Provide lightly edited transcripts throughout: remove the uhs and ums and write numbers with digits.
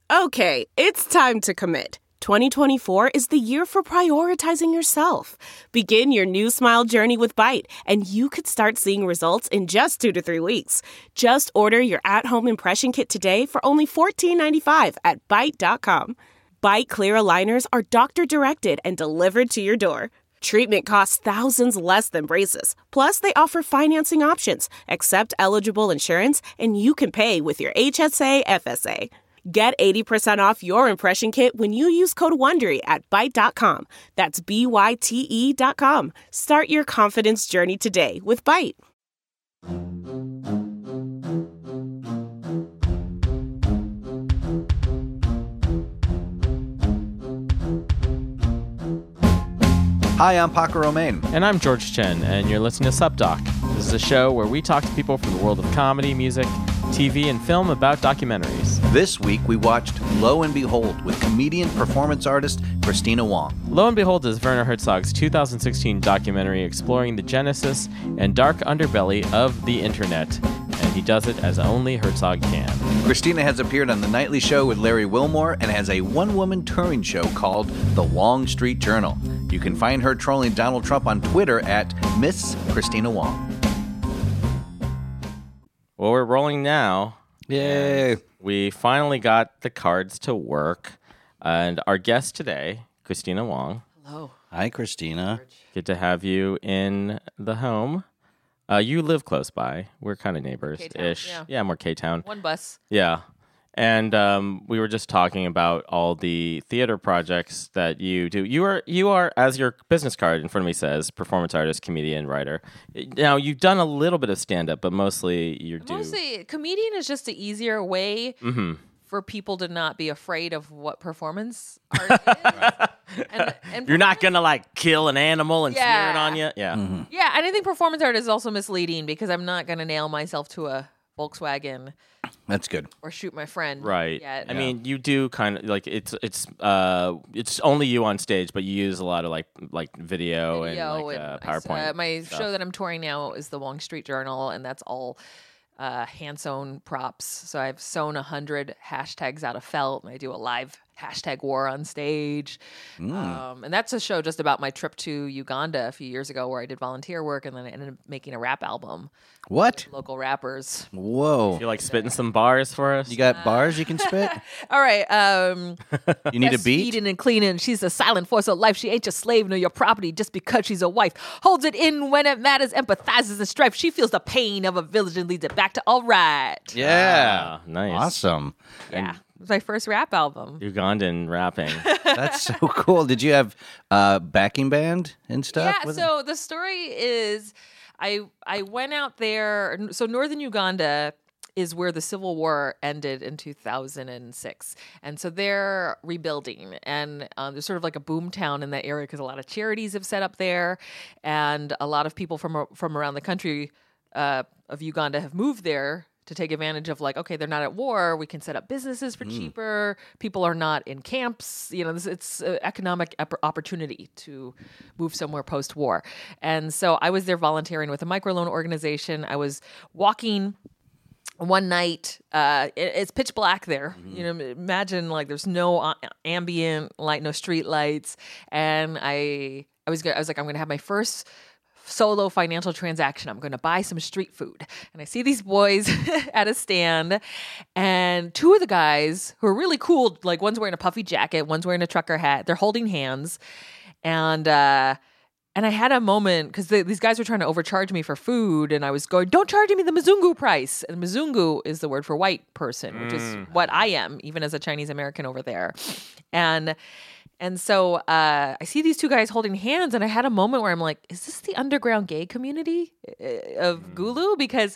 Okay, it's time to commit. 2024 is the year for prioritizing yourself. Begin your new smile journey with Byte, and you could start seeing results in just 2 to 3 weeks. Just order your at-home impression kit today for only $14.95 at Byte.com. Byte Clear aligners are doctor-directed and delivered to your door. Treatment costs thousands less than braces. Plus, they offer financing options, accept eligible insurance, and you can pay with your HSA FSA. Get 80% off your impression kit when you use code WONDERY at Byte.com. That's BYTE.com. Start your confidence journey today with Byte. Hi, I'm Paco Romain. And I'm George Chen, and you're listening to SupDoc. This is a show where we talk to people from the world of comedy, music, TV, and film about documentaries. This week, we watched Lo and Behold with comedian performance artist Christina Wong. Lo and Behold is Werner Herzog's 2016 documentary exploring the genesis and dark underbelly of the internet, and he does it as only Herzog can. Christina has appeared on The Nightly Show with Larry Wilmore and has a one-woman touring show called The Wong Street Journal. You can find her trolling Donald Trump on Twitter at Miss Christina Wong. Well, we're rolling now. Yay. We finally got the cards to work, and our guest today, Christina Wong. Hello. Hi, Christina. Good to have you in the home. You live close by. We're kind of neighbors-ish. K-Town, Yeah, more K-Town. One bus. Yeah. And we were just talking about all the theater projects that you do. You are, as your business card in front of me says, performance artist, comedian, writer. Now, you've done a little bit of stand-up, but mostly you do... Mostly, comedian is just an easier way for people to not be afraid of what performance art is. And You're not going to, like, kill an animal and smear it on you? Yeah. Mm-hmm. Yeah, and I think performance art is also misleading because I'm not going to nail myself to a Volkswagen That's good. or shoot my friend. Right. Yet. I mean, you do kind of like it's only you on stage, but you use a lot of like video and PowerPoint. My stuff. show that I'm touring now is the Wong Street Journal, and that's all hand sewn props. So I've sewn 100 hashtags out of felt, and I do a live hashtag war on stage. And that's a show just about my trip to Uganda a few years ago, where I did volunteer work, and then I ended up making a rap album. What? Local rappers. Whoa. You like spitting some bars for us? You got bars you can spit? All right. You need a beat? Feeding and cleaning. She's a silent force of life. She ain't your slave nor your property just because she's a wife. Holds it in when it matters, empathizes in strife. She feels the pain of a village and leads it back to all right. Yeah. Nice. Awesome. Yeah. It was my first rap album. Ugandan rapping. That's so cool. Did you have backing band and stuff? Yeah, with so the story is I went out there. So northern Uganda is where the Civil War ended in 2006. And so they're rebuilding. And there's sort of like a boom town in that area because a lot of charities have set up there. And a lot of people from around the country of Uganda have moved there to take advantage of, like, okay, they're not at war. We can set up businesses for cheaper. People are not in camps. You know, it's an economic opportunity to move somewhere post-war. And so I was there volunteering with a microloan organization. I was walking one night. It's pitch black there. You know, imagine like there's no ambient light, no street lights. And I was like, I'm going to have my first solo financial transaction. I'm going to buy some street food. And I see these boys at a stand, and two of the guys who are really cool, like one's wearing a puffy jacket, one's wearing a trucker hat. They're holding hands. And I had a moment because these guys were trying to overcharge me for food, and I was going, don't charge me the Mzungu price. And Mzungu is the word for white person, which is what I am, even as a Chinese American over there. And so I see these two guys holding hands, and I had a moment where I'm like, is this the underground gay community of Gulu? Because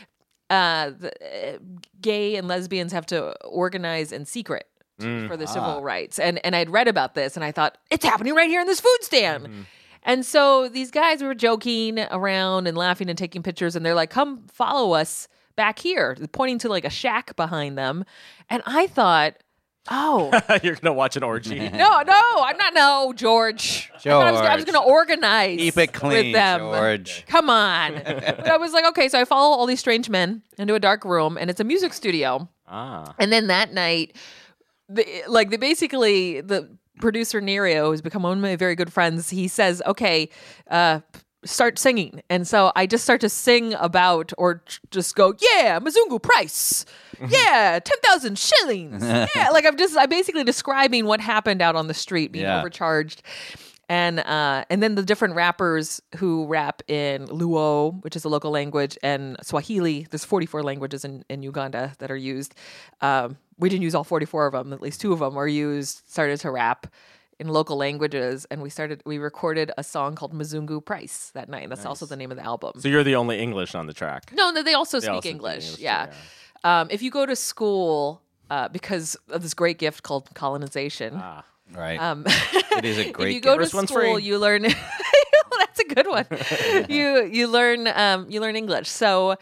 gay and lesbians have to organize in secret for the civil rights. And I'd read about this, and I thought, it's happening right here in this food stand. And so these guys were joking around and laughing and taking pictures, and they're like, come follow us back here, pointing to like a shack behind them. And I thought, oh. You're going to watch an orgy. No, I'm not. No, George. I thought I was going to organize. Keep it clean, with them. George. Come on. But I was like, okay, so I follow all these strange men into a dark room, and it's a music studio. Ah. And then that night, basically the producer Nerio, who's become one of my very good friends, he says, "Okay, start singing," and so I just start to sing about, or just go, "Yeah, Mzungu price, yeah, 10,000 shillings, yeah." Like I'm basically describing what happened out on the street, being overcharged. And then the different rappers who rap in Luo, which is a local language, and Swahili. There's 44 languages in Uganda that are used. We didn't use all 44 of them. At least 2 of them started to rap in local languages, and we recorded a song called Mzungu Price that night. That's also the name of the album. So you're the only English on the track. No, they also speak English. Yeah. If you go to school, because of this great gift called colonization. Right. It is a great. If you go to school, you learn. That's a good one. you learn English. So,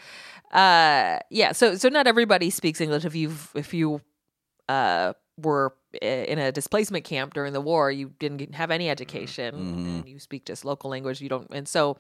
So not everybody speaks English. If you were in a displacement camp during the war, you didn't have any education, and you speak just local language. You don't, and so.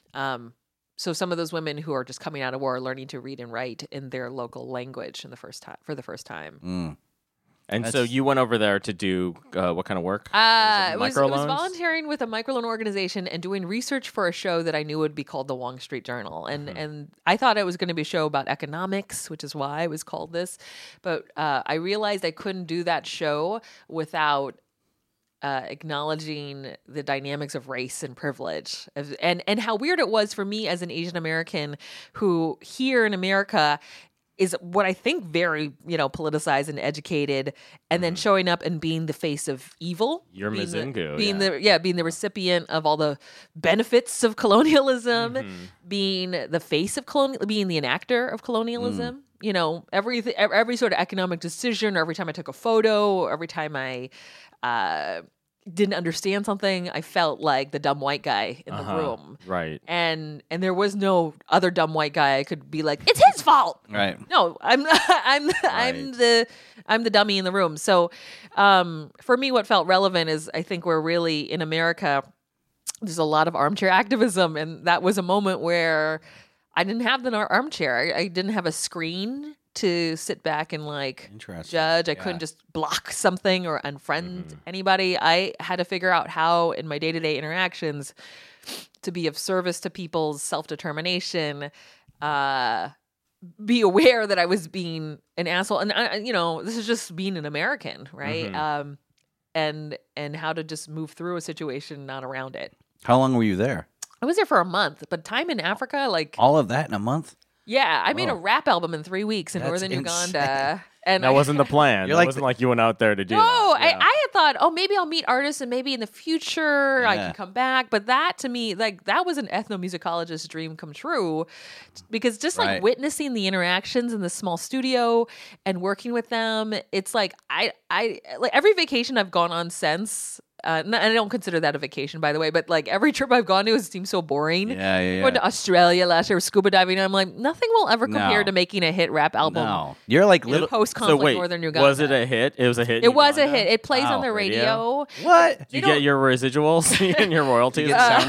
So some of those women who are just coming out of war are learning to read and write in their local language for the first time. And so you went over there to do what kind of work? It was volunteering with a microloan organization and doing research for a show that I knew would be called the Wong Street Journal. And I thought it was going to be a show about economics, which is why it was called this. But I realized I couldn't do that show without acknowledging the dynamics of race and privilege, and how weird it was for me as an Asian American who here in America is what I think very, politicized and educated, and then showing up and being the face of evil. You're Mzungu. Being the recipient of all the benefits of colonialism, being the face of being the enactor of colonialism. Every sort of economic decision, or every time I took a photo, or every time I didn't understand something, I felt like the dumb white guy in the room. Right. And there was no other dumb white guy I could be like, it's his fault. Right. No, I'm the dummy in the room. So for me, what felt relevant is I think we're really in America, there's a lot of armchair activism, and that was a moment where I didn't have the armchair. I didn't have a screen to sit back and judge. I couldn't just block something or unfriend anybody. I had to figure out how in my day-to-day interactions to be of service to people's self-determination, be aware that I was being an asshole. And this is just being an American, right? And how to just move through a situation, not around it. How long were you there? I was there for a month, but time in Africa, all of that in a month? Yeah, I made a rap album in 3 weeks in northern Uganda. And that wasn't the plan. It wasn't like you went out there to do that. No, I had thought, maybe I'll meet artists and maybe in the future I can come back. But that to me, that was an ethnomusicologist's dream come true. Because just witnessing the interactions in the small studio and working with them, it's like I every vacation I've gone on since. And I don't consider that a vacation, by the way, but every trip I've gone to, it seems so boring. Yeah. Went to Australia last year, scuba diving, and I'm like, nothing will ever compare to making a hit rap album. No. You're like little post-conflict northern Uganda. Was it a hit? It was a hit. It was a hit. It plays on the radio. What? Do you get your residuals and your royalties?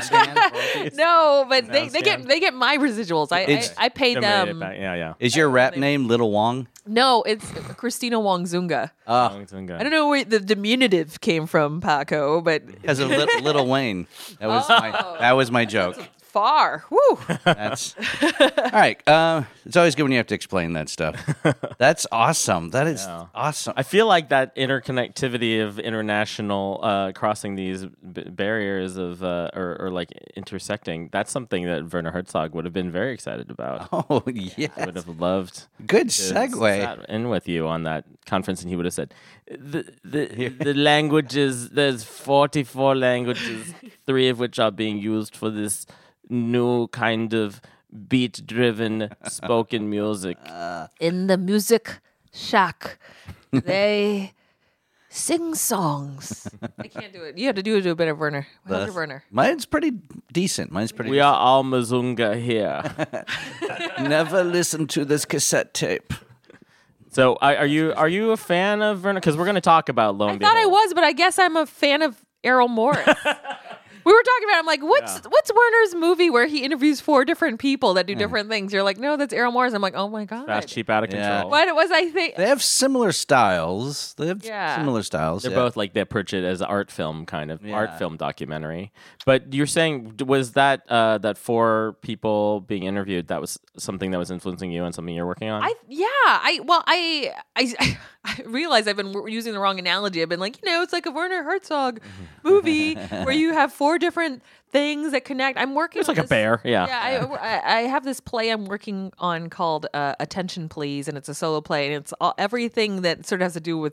No, but they get my residuals. I pay them. Yeah. Is your rap name Little Wong? No, it's Christina Wongzunga. I don't know where the diminutive came from, Paco, but because of Little Wayne. That was my joke. Far. Woo. That's all right. It's always good when you have to explain that stuff. That's awesome. That is awesome. I feel like that interconnectivity of international crossing these barriers of or intersecting. That's something that Werner Herzog would have been very excited about. Oh yes, I would have loved. Good segue. Sat in with you on that conference, and he would have said, "The languages. There's 44 languages, 3 of which are being used for this new kind of beat-driven spoken music. In the music shack, they sing songs." I can't do it. You have to do a bit of Werner. How's your Werner? Mine's pretty decent. We are all Mzunga here. Never listen to this cassette tape. So, are you a fan of Werner? Because we're going to talk about Lo and I thought I was, but I guess I'm a fan of Errol Morris. We were talking about. I'm like, what's Werner's movie where he interviews 4 different people that do different things? You're like, no, that's Errol Morris. I'm like, oh my god, Fast, cheap, out of control. What was I think? They have similar styles. Similar styles. They're both like they approach it as art film kind of art film documentary. But you're saying was that that 4 people being interviewed, that was something that was influencing you and something you're working on? I realize I've been using the wrong analogy. I've been like, it's like a Werner Herzog movie where you have 4 different things that connect. I'm working. It's like a bear. Yeah. Yeah. I have this play I'm working on called Attention Please, and it's a solo play, and it's everything that sort of has to do with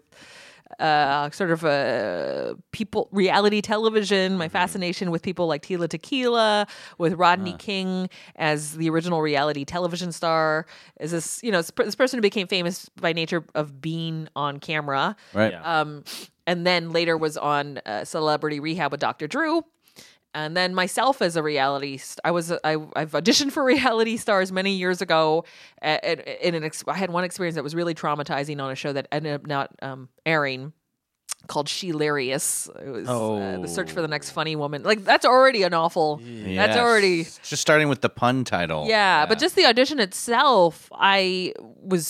people reality television. My fascination with people like Tila Tequila, with Rodney King as the original reality television star, is this this person who became famous by nature of being on camera, Right. Yeah. And then later was on Celebrity Rehab with Dr. Drew. And then myself as a reality, I've auditioned for reality stars many years ago. I had one experience that was really traumatizing on a show that ended up not airing, called She-Larious. It was the search for the next funny woman. Like, that's already an awful. Yes. That's already just starting with the pun title. Yeah, but just the audition itself, I was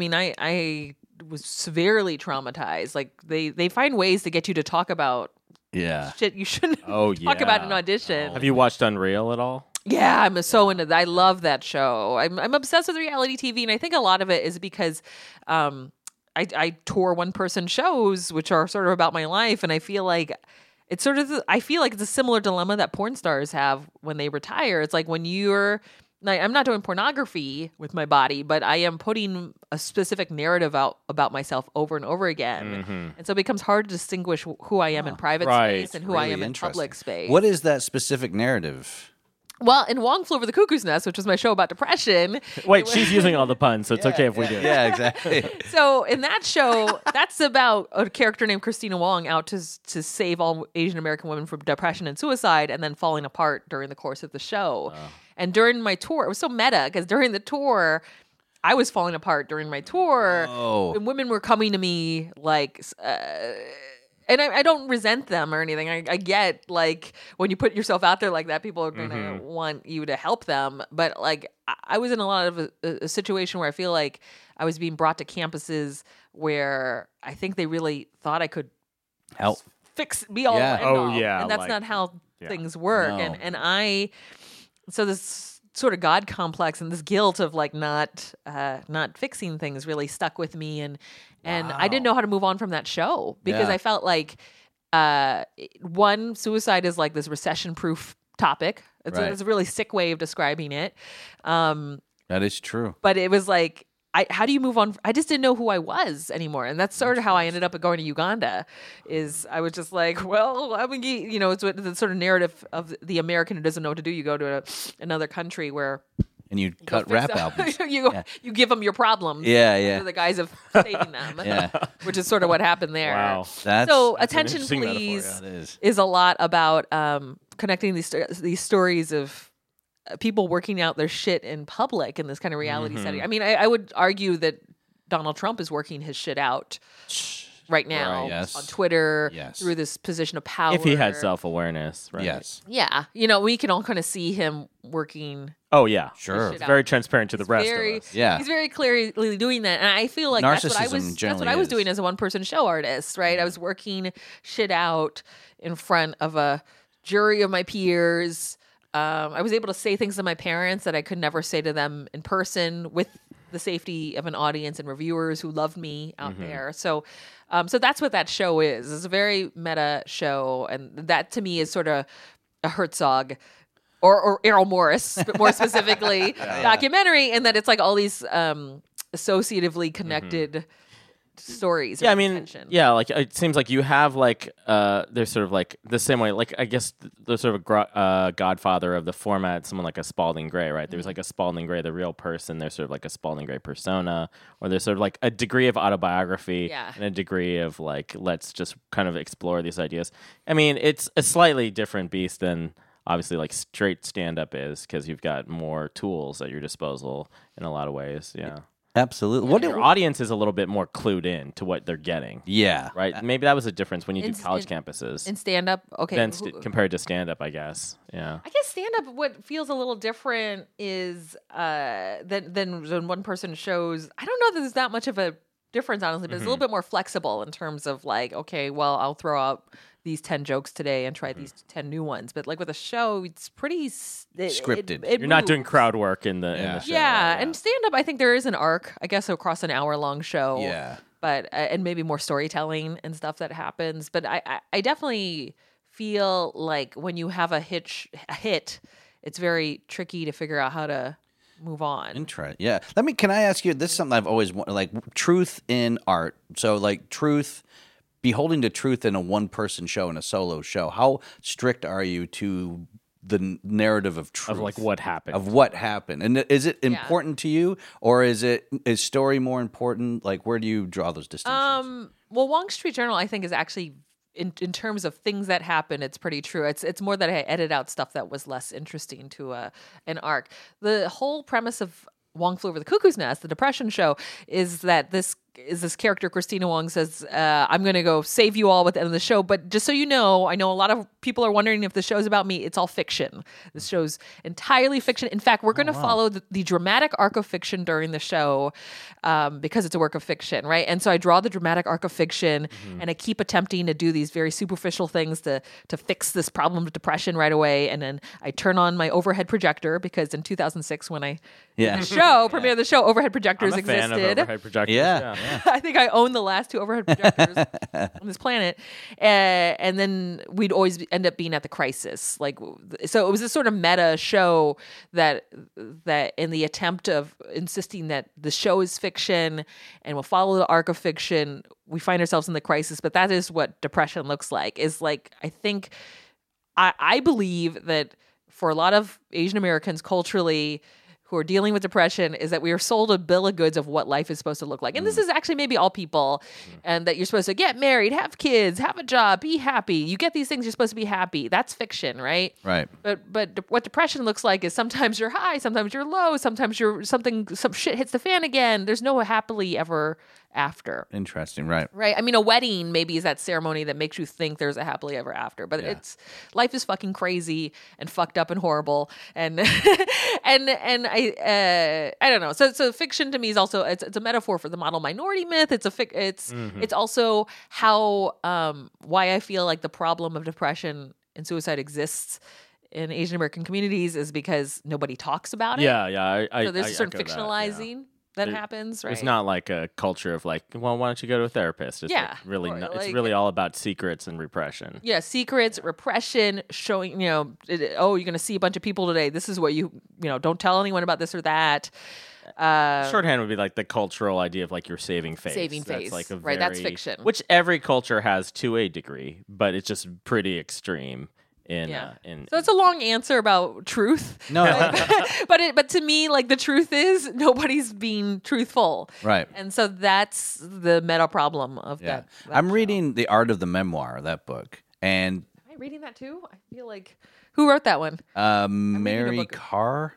severely traumatized. Like they find ways to get you to talk about shit you shouldn't talk about in audition. Have you watched Unreal at all? Yeah, I'm so into that. I love that show. I'm obsessed with reality TV, and I think a lot of it is because I tour one-person shows, which are sort of about my life, and I feel like it's a similar dilemma that porn stars have when they retire. It's like when I'm not doing pornography with my body, but I am putting a specific narrative out about myself over and over again. And so it becomes hard to distinguish who I am in private space and who I am in public space. What is that specific narrative? Well, in Wong Flew Over the Cuckoo's Nest, which was my show about depression. Wait, she's using all the puns, so it's okay if we do. Yeah, exactly. So in that show, that's about a character named Christina Wong out to save all Asian American women from depression and suicide, and then falling apart during the course of the show. And during my tour, it was so meta because during the tour, I was falling apart during my tour. And women were coming to me like, and I don't resent them or anything. I get, like, when you put yourself out there like that, people are going to want you to help them. But, like, I was in a lot of a situation where I feel like I was being brought to campuses where I think they really thought I could help be all and all. Yeah. And that's not how things work. No. So this sort of God complex and this guilt of like not fixing things really stuck with me, and I didn't know how to move on from that show because I felt like suicide is like this recession-proof topic. It's a really sick way of describing it. That is true. But it was like, how do you move on? I just didn't know who I was anymore. And that's sort of how I ended up going to Uganda. Is I was just like, well, it's the sort of narrative of the American who doesn't know what to do. You go to another country where... And you cut rap albums. You give them your problems. Yeah. Under the guise of saving them. Which is sort of what happened there. Wow. So Attention Please is a lot about connecting these stories of people working out their shit in public in this kind of reality setting. I mean, I would argue that Donald Trump is working his shit out right now on Twitter through this position of power. If he had self-awareness, right? Yes. Yeah. We can all kind of see him working. Oh, yeah. Sure. It's very transparent to the rest of us. Yeah. He's very clearly doing that. And I feel like that's what I was doing as a one-person show artist, right? I was working shit out in front of a jury of my peers. I was able to say things to my parents that I could never say to them in person with the safety of an audience and reviewers who loved me out there. So that's what that show is. It's a very meta show. And that to me is sort of a Herzog or Errol Morris, but more specifically, documentary, and that it's like all these associatively connected stories. Yeah, I mean, like it seems like you have like there's sort of like the same way, like I guess the sort of godfather of the format, someone like a Spalding Gray, right? There's like a Spalding Gray, the real person. There's sort of like a Spalding Gray persona, or there's sort of like a degree of autobiography and a degree of like let's just kind of explore these ideas. I mean, it's a slightly different beast than obviously like straight stand-up is because you've got more tools at your disposal in a lot of ways. Yeah. Absolutely. What Your audience is a little bit more clued in to what they're getting. Yeah. Right? Maybe that was a difference when you do In- college in- campuses. In stand-up, okay. Than compared to stand-up, I guess. Yeah. I guess stand-up, what feels a little different is than when one person shows. I don't know that there's that much of a difference, honestly, but it's a little bit more flexible in terms of like, okay, well, I'll throw out these 10 jokes today and try these 10 new ones. But like with a show, it's pretty Scripted. It You're not moves. doing crowd work in the show. Yeah, and stand-up, I think there is an arc, I guess, across an hour-long show. Yeah. But and maybe more storytelling and stuff that happens. But I definitely feel like when you have a hit, it's very tricky to figure out how to move on. Interesting. Yeah. Can I ask you, this is something I've always wanted, like truth in art. So like beholding the truth in a one-person show, in a solo show. How strict are you to the narrative of truth? Of like what happened. Of what happened. And is it important to you, or is story more important? Like, where do you draw those distinctions? Well, Wong Street Journal, I think, is actually in terms of things that happen, it's pretty true. It's more that I edit out stuff that was less interesting to an arc. The whole premise of Wong Flew Over the Cuckoo's Nest, the Depression show, is that this character, Christina Wong, says, I'm going to go save you all at the end of the show. But just so you know, I know a lot of people are wondering if the show's about me. It's all fiction. This show's entirely fiction. In fact, we're going to follow the dramatic arc of fiction during the show because it's a work of fiction, right? And so I draw the dramatic arc of fiction and I keep attempting to do these very superficial things to fix this problem of depression right away. And then I turn on my overhead projector because in 2006 when I did the show, premiered the show, overhead projectors I'm a existed. fan of overhead projectors. Yeah. I think I own the last 2 overhead projectors on this planet, and then we'd always end up being at the crisis. Like, so it was this sort of meta show that in the attempt of insisting that the show is fiction and we'll follow the arc of fiction, we find ourselves in the crisis. But that is what depression looks like. Is like, I think I believe that for a lot of Asian Americans culturally who are dealing with depression, is that we are sold a bill of goods of what life is supposed to look like. And this is actually maybe all people, and that you're supposed to get married, have kids, have a job, be happy. You get these things, you're supposed to be happy. That's fiction, right? Right. But what depression looks like is sometimes you're high, sometimes you're low, sometimes some shit hits the fan again. There's no happily ever after. Interesting. Right. Right. I mean, a wedding maybe is that ceremony that makes you think there's a happily ever after, but life is fucking crazy and fucked up and horrible. And I don't know. So fiction to me is also, it's a metaphor for the model minority myth. It's also how, why I feel like the problem of depression and suicide exists in Asian American communities is because nobody talks about it. Yeah. So there's a certain echo that, fictionalizing that happens, right? It's not like a culture of like, well, why don't you go to a therapist? It's Yeah. really Or not, like- it's really all about secrets and repression. Yeah, secrets, repression, showing, you're going to see a bunch of people today. This is what don't tell anyone about this or that. Shorthand would be like the cultural idea of like you're saving face. Saving That's face. like a Right, that's very- fiction. Which every culture has to a degree, but it's just pretty extreme in So it's a long answer about truth. No. But to me, like, the truth is nobody's being truthful. Right. And so that's the meta problem of Yeah. that. I'm reading The Art of the Memoir, that book, and Am I reading that too? I feel like, who wrote that one? Mary book. Carr.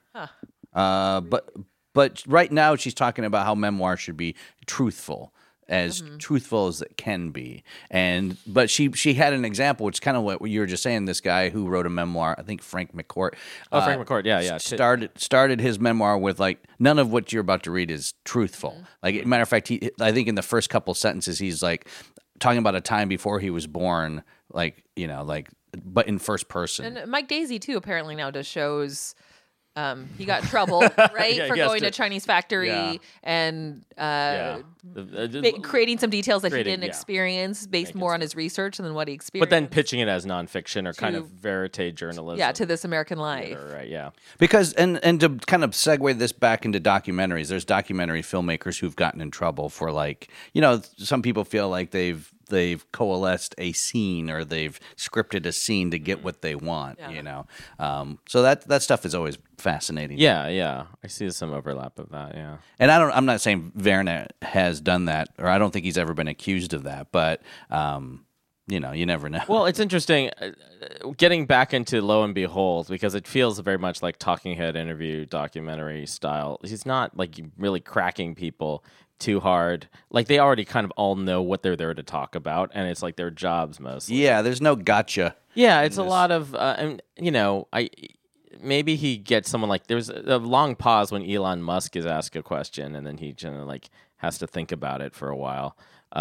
But right now she's talking about how memoir should be truthful, as truthful as it can be. But she had an example, which is kind of what you were just saying. This guy who wrote a memoir, I think Frank McCourt. Frank McCourt, yeah. Started his memoir with like, none of what you're about to read is truthful. Like, matter of fact, I think in the first couple sentences he's like talking about a time before he was born, but in first person. And Mike Daisey too apparently now does shows. He got in trouble, right, Yeah, for he has going to to- a Chinese factory Yeah. and The- creating some details that he Creating, didn't yeah. experience based more on his research than what he experienced. but then pitching it as nonfiction or kind To- of verite journalism. to This American Life. Right, yeah. Because and to kind of segue this back into documentaries, there's documentary filmmakers who've gotten in trouble for some people feel like they've coalesced a scene or they've scripted a scene to get what they want, So that stuff is always fascinating. Yeah. I see some overlap of that, yeah. And I'm not saying Werner has done that, or I don't think he's ever been accused of that, but you know, you never know. Well, it's interesting getting back into Lo and Behold because it feels very much like Talking Head interview documentary style. He's not like really cracking people too hard. Like they already kind of all know what they're there to talk about, and it's like their jobs mostly. Yeah, there's no gotcha. Yeah, it's a lot of, and you know, maybe he gets someone like there's a long pause when Elon Musk is asked a question, and then he generally like has to think about it for a while.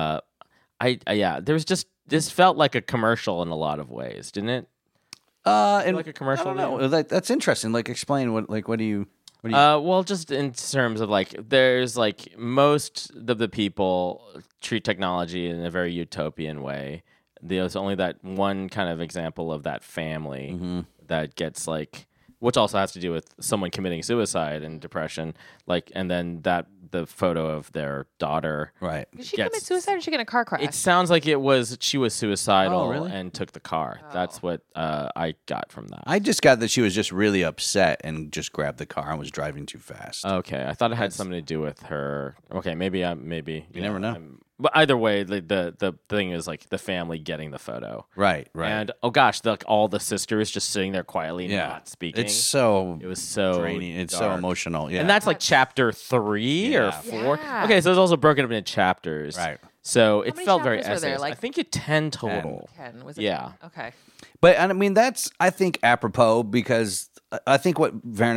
Yeah, there's just this felt like a commercial in a lot of ways, didn't it? And like a commercial I don't know. That's interesting. Like, explain what do you? Well, just in terms of like, there's like most of the people treat technology in a very utopian way. There's only that one kind of example of that family that gets like, which also has to do with someone committing suicide and depression, like, and then the photo of their daughter. Right. Did she commit suicide or did she get in a car crash? It sounds like she was suicidal Oh, really? and took the car. That's what I got from that. I just got that she was just really upset and just grabbed the car and was driving too fast. Okay, I thought it had something to do with her. Okay, maybe you never know. But either way, the thing is like the family getting the photo, Right. And oh gosh, all the sisters just sitting there quietly, not speaking. It's so It was so draining. It's so dark. emotional. Yeah. And that's like chapter 3 or 4. Yeah. Okay, so it's also broken up into chapters, Right. So it many felt very chapters were there? essayist. Like I think it 10 total. 10. Was it Yeah. 10? Okay. But I mean, that's, I think, apropos because I think what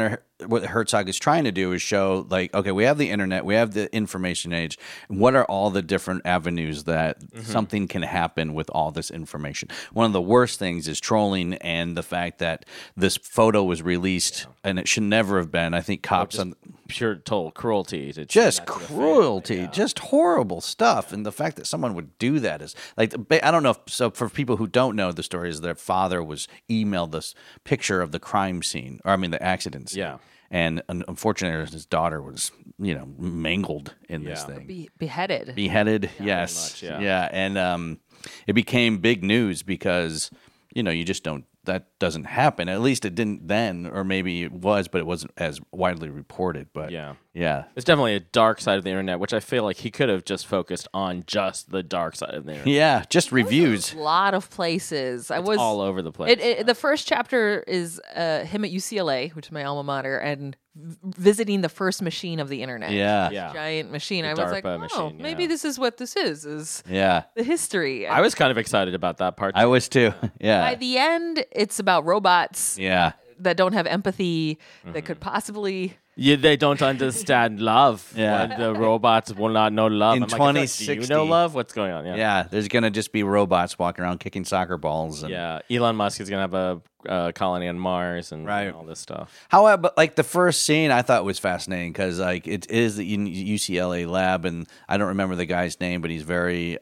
Herzog is trying to do is show, like, okay, we have the internet, we have the information age. What are all the different avenues that something can happen with all this information? One of the worst things is trolling and the fact that this photo was released and it should never have been. I think cops on Pure total cruelty. To just that to the cruelty, family, just horrible stuff. And the fact that someone would do that is like, I don't know. So for people who don't know the story, is their father was emailed this picture of the crime scene, or I mean the accident scene. Yeah. And unfortunately, his daughter was, mangled in this thing. Beheaded. Beheaded, yes. much, yeah. And it became big news because, you just don't, that doesn't happen. At least it didn't then, or maybe it was, but it wasn't as widely reported. But Yeah. It's It's definitely a dark side of the internet, which I feel like he could have just focused on just the dark side of the internet. Yeah, just reviews. A lot of places. I was all over the place. The first chapter is him at UCLA, which is my alma mater, and visiting the first machine of the internet. Yeah. Yeah. Giant machine. The I was like, DARPA machine, maybe yeah. this is what this is Yeah. the history. I was kind of excited about that part. I was too. By Yeah. the end, it's about robots Yeah. that don't have empathy, that Mm-hmm. could possibly... They don't understand love. Yeah. The robots will not know love. In I'm like, I feel like, 2060. do you know love? What's going on? Yeah. There's going to just be robots walking around kicking soccer balls. And Yeah. Elon Musk is going to have a colony on Mars and Right. all this stuff. However, like the first scene I thought was fascinating because like it is the UCLA lab and I don't remember the guy's name, but he's very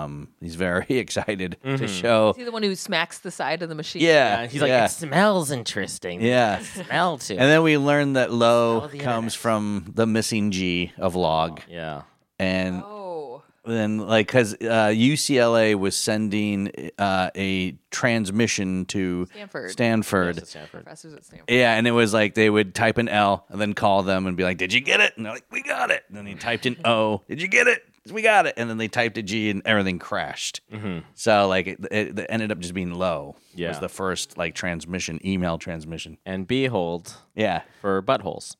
excited to show. Is he the one who smacks the side of the machine? Yeah. And he's like, it smells interesting. Yeah. Smell too. And then we learn that Lo the comes internet. from the missing G of log. yeah. And Oh. then like because UCLA was sending a transmission to Stanford. Yes, it's Stanford. Professors at Stanford. Yeah, and it was like they would type an L and then call them and be like, "Did you get it?" And they're like, "We got it." And then he typed an O, "Did you get it?" "We got it." And then they typed a G and everything crashed. So like it ended up just being Lo. Yeah. Was the first like email transmission. And behold Yeah. for buttholes.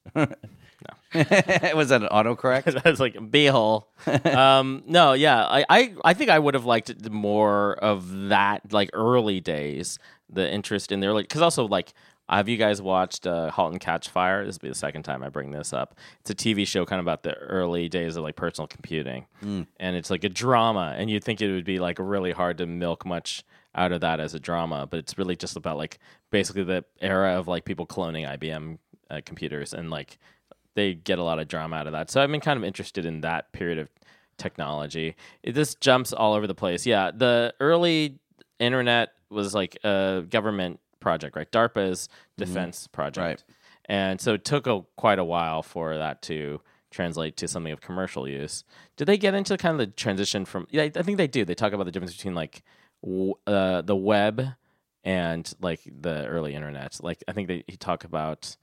Was that an autocorrect? I was like, beehole. No, yeah. I think I would have liked more of that, like early days, the interest in the early, because also like, have you guys watched *Halt and Catch Fire*? This will be the second time I bring this up. It's a TV show kind of about the early days of like personal computing, and it's like a drama. And you'd think it would be like really hard to milk much out of that as a drama, but it's really just about like basically the era of like people cloning IBM computers, and like they get a lot of drama out of that. So I've been kind of interested in that period of technology. This jumps all over the place. Yeah, the early internet was like a government project, right? DARPA's defense project. Right. And so it took quite a while for that to translate to something of commercial use. Did they get into kind of the transition from... Yeah, I think they do. They talk about the difference between like the web and like the early internet. Like I think he talk about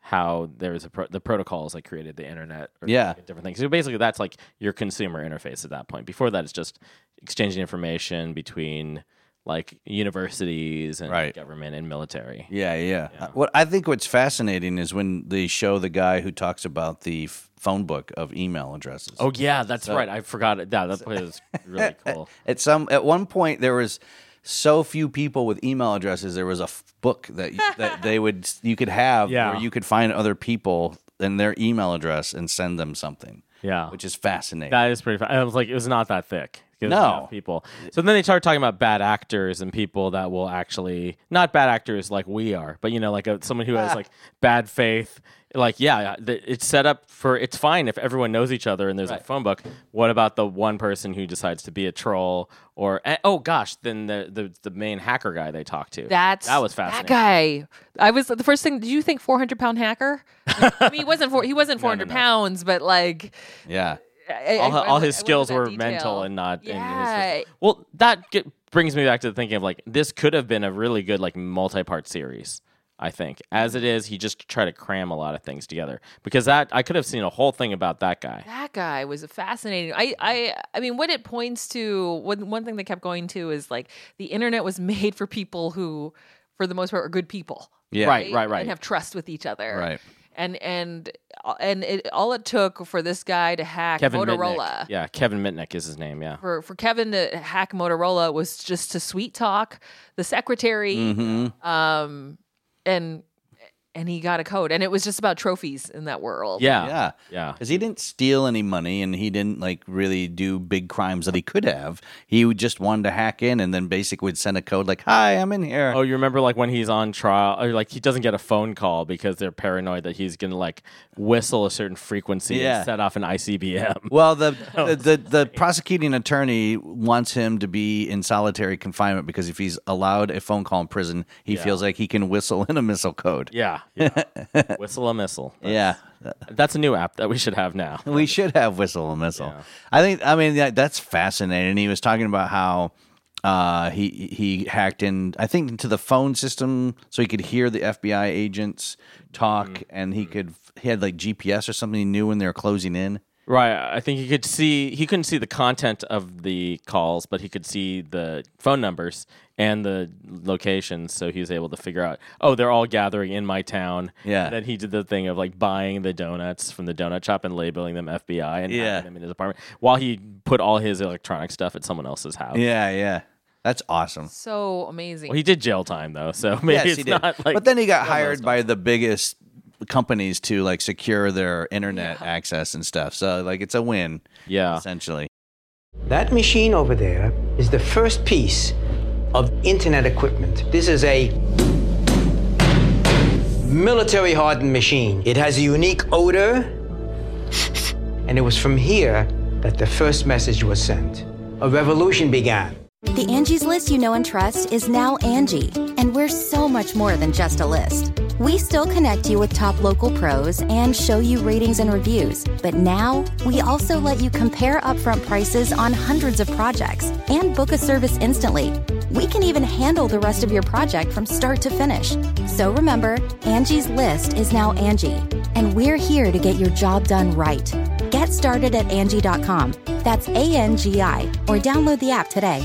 how there's the protocols that created the internet. Or Yeah. different things. So basically, that's like your consumer interface at that point. Before that, it's just exchanging information between like universities and Right. government and military. Yeah. What I think what's fascinating is when they show the guy who talks about the phone book of email addresses. Oh yeah, that's right. I forgot it. Yeah, that was really cool. At one point there was so few people with email addresses. There was a book that you could have Yeah. where you could find other people and their email address and send them something. Yeah. Which is fascinating. That is pretty fun. I was like, it was not that thick. It was No. enough people. So then they started talking about bad actors and people that will actually, not bad actors like we are, but like someone who has like bad faith. Like, it's set up for, it's fine if everyone knows each other and there's a phone book. What about the one person who decides to be a troll or, oh gosh, then the main hacker guy they talked to. That was fascinating. That guy. I was the first thing. Did you think 400-pound hacker? I mean, he wasn't 400 pounds, but like, yeah. All his skills were detail. mental and not in Yeah. his. Well, that brings me back to thinking of like this could have been a really good like multi-part series. I think as it is, he just tried to cram a lot of things together because I could have seen a whole thing about that guy. That guy was fascinating. I mean, what it points to, one thing they kept going to is like the internet was made for people who, for the most part, are good people. Yeah. Right. And have trust with each other. Right. And all it took for this guy to hack Kevin Motorola. Mitnick. Yeah, Kevin Mitnick is his name. Yeah. For Kevin to hack Motorola was just to sweet talk the secretary, Mm-hmm. and he got a code, and it was just about trophies in that world. Yeah. Because he didn't steal any money and he didn't like really do big crimes that he could have. He just wanted to hack in and then basically would send a code like, "Hi, I'm in here." Oh, you remember like when he's on trial, or like he doesn't get a phone call because they're paranoid that he's gonna like whistle a certain frequency Yeah. and set off an ICBM. Well, the prosecuting attorney wants him to be in solitary confinement because if he's allowed a phone call in prison, he feels like he can whistle in a missile code. Yeah. Whistle a missile. Yeah. That's a new app that we should have now. We should have whistle a missile. Yeah. I mean, that's fascinating. He was talking about how he hacked in, I think, into the phone system so he could hear the FBI agents talk, and he had like GPS or something he knew when they were closing in. Right. I think he couldn't see the content of the calls, but he could see the phone numbers and the locations, so he was able to figure out, oh, they're all gathering in my town. Yeah. And then he did the thing of like buying the donuts from the donut shop and labeling them FBI and having them in his apartment while he put all his electronic stuff at someone else's house. Yeah. That's awesome. So amazing. Well, he did jail time though, so maybe Yes, he it's did. not like. But then he got hired by the biggest companies to like secure their internet access and stuff. So like it's a win. Yeah. Essentially. That machine over there is the first piece of internet equipment. This is a military hardened machine. It has a unique odor, and it was from here that the first message was sent. A revolution began. The Angie's List you know and trust is now Angie, and we're so much more than just a list. We still connect you with top local pros and show you ratings and reviews, but now we also let you compare upfront prices on hundreds of projects and book a service instantly. We can even handle the rest of your project from start to finish. So remember, Angie's List is now Angie, and we're here to get your job done right. Get started at Angie.com. That's ANGI, or download the app today.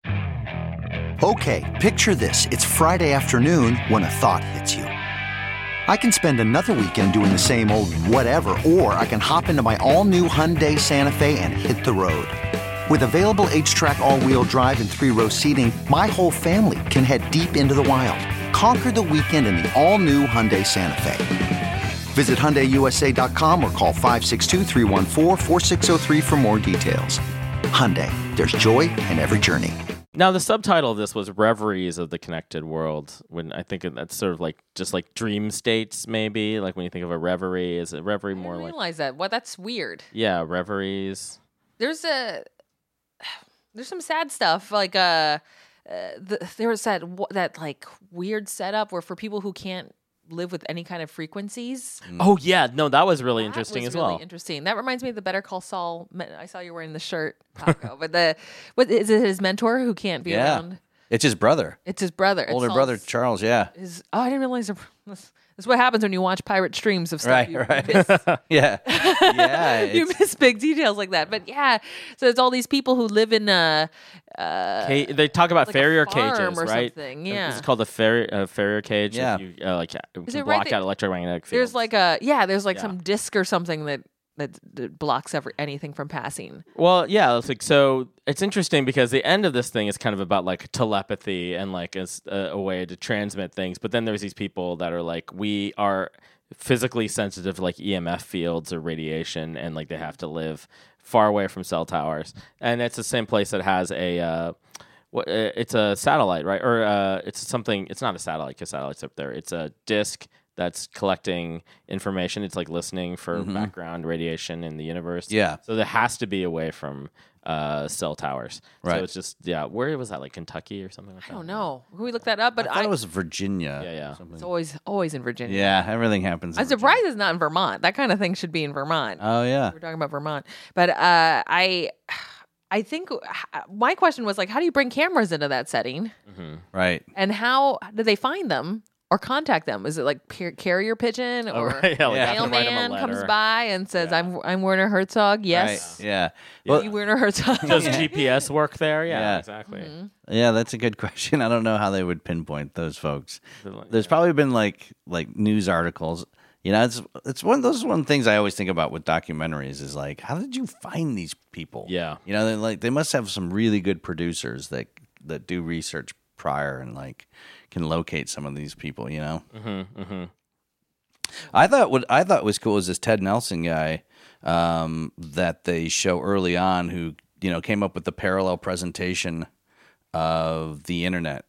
Okay, picture this. It's Friday afternoon when a thought hits you. I can spend another weekend doing the same old whatever, or I can hop into my all-new Hyundai Santa Fe and hit the road. With available H-Track all-wheel drive and 3-row seating, my whole family can head deep into the wild. Conquer the weekend in the all-new Hyundai Santa Fe. Visit HyundaiUSA.com or call 562-314-4603 for more details. Hyundai, there's joy in every journey. Now, the subtitle of this was Reveries of the Connected World. When I think that's sort of like just like dream states, maybe. Like when you think of a reverie, is a reverie more I didn't like. realize that. Well, that's weird. Yeah, reveries. There's some sad stuff like there was that like weird setup where for people who can't live with any kind of frequencies. Oh yeah, no, that was really That interesting was as well. really interesting. That reminds me of the Better Call Saul. I saw you wearing the shirt, Paco. But what is it? His mentor who can't be around. It's his brother. It's his brother. It's Older Saul's- brother, Charles, yeah. I didn't realize That's what happens when you watch pirate streams of stuff. Right, You right. miss- Yeah. Yeah. you it's- miss big details like that. But yeah, so it's all these people who live in They talk about like a farrier farm cages, or right? something, yeah. It's called a farrier cage. Yeah. If you, like it can right block there? out electromagnetic fields. there's like there's like Yeah. some disc or something that blocks anything from passing. Well, yeah, it's like so. It's interesting because the end of this thing is kind of about like telepathy and like a way to transmit things. But then there's these people that are like, we are physically sensitive to like EMF fields or radiation, and like they have to live far away from cell towers. And it's the same place that has a it's a satellite, right? Or it's something. It's not a satellite because satellite's up there. It's a disc that's collecting information. It's like listening for background radiation in the universe. Yeah. So there has to be away from cell towers. Right. So it's just, where was that? Like Kentucky or something like that? I don't know. Can we look that up? But I thought it was Virginia. Yeah. or something. it's always in Virginia. Yeah, everything happens. in I'm surprised it's not in Vermont. That kind of thing should be in Vermont. Virginia. Oh yeah. We're talking about Vermont, but I think my question was like, how do you bring cameras into that setting, Right. and how do they find them or contact them? Is it like carrier pigeon Oh, or right. Yeah, like Yeah. have to write 'em a mailman comes letter. by and says, "I'm Werner Herzog." Yes, Right. Yeah. Are Well, you Werner Herzog. Does GPS work there? Yeah, Yeah. exactly. yeah, that's a good question. I don't know how they would pinpoint those folks. There's probably been like news articles. You know, it's one of those things I always think about with documentaries is like, how did you find these people? Yeah. You know, they must have some really good producers that do research prior and like can locate some of these people. You know. I thought what was cool is this Ted Nelson guy that they show early on who came up with the parallel presentation of the internet.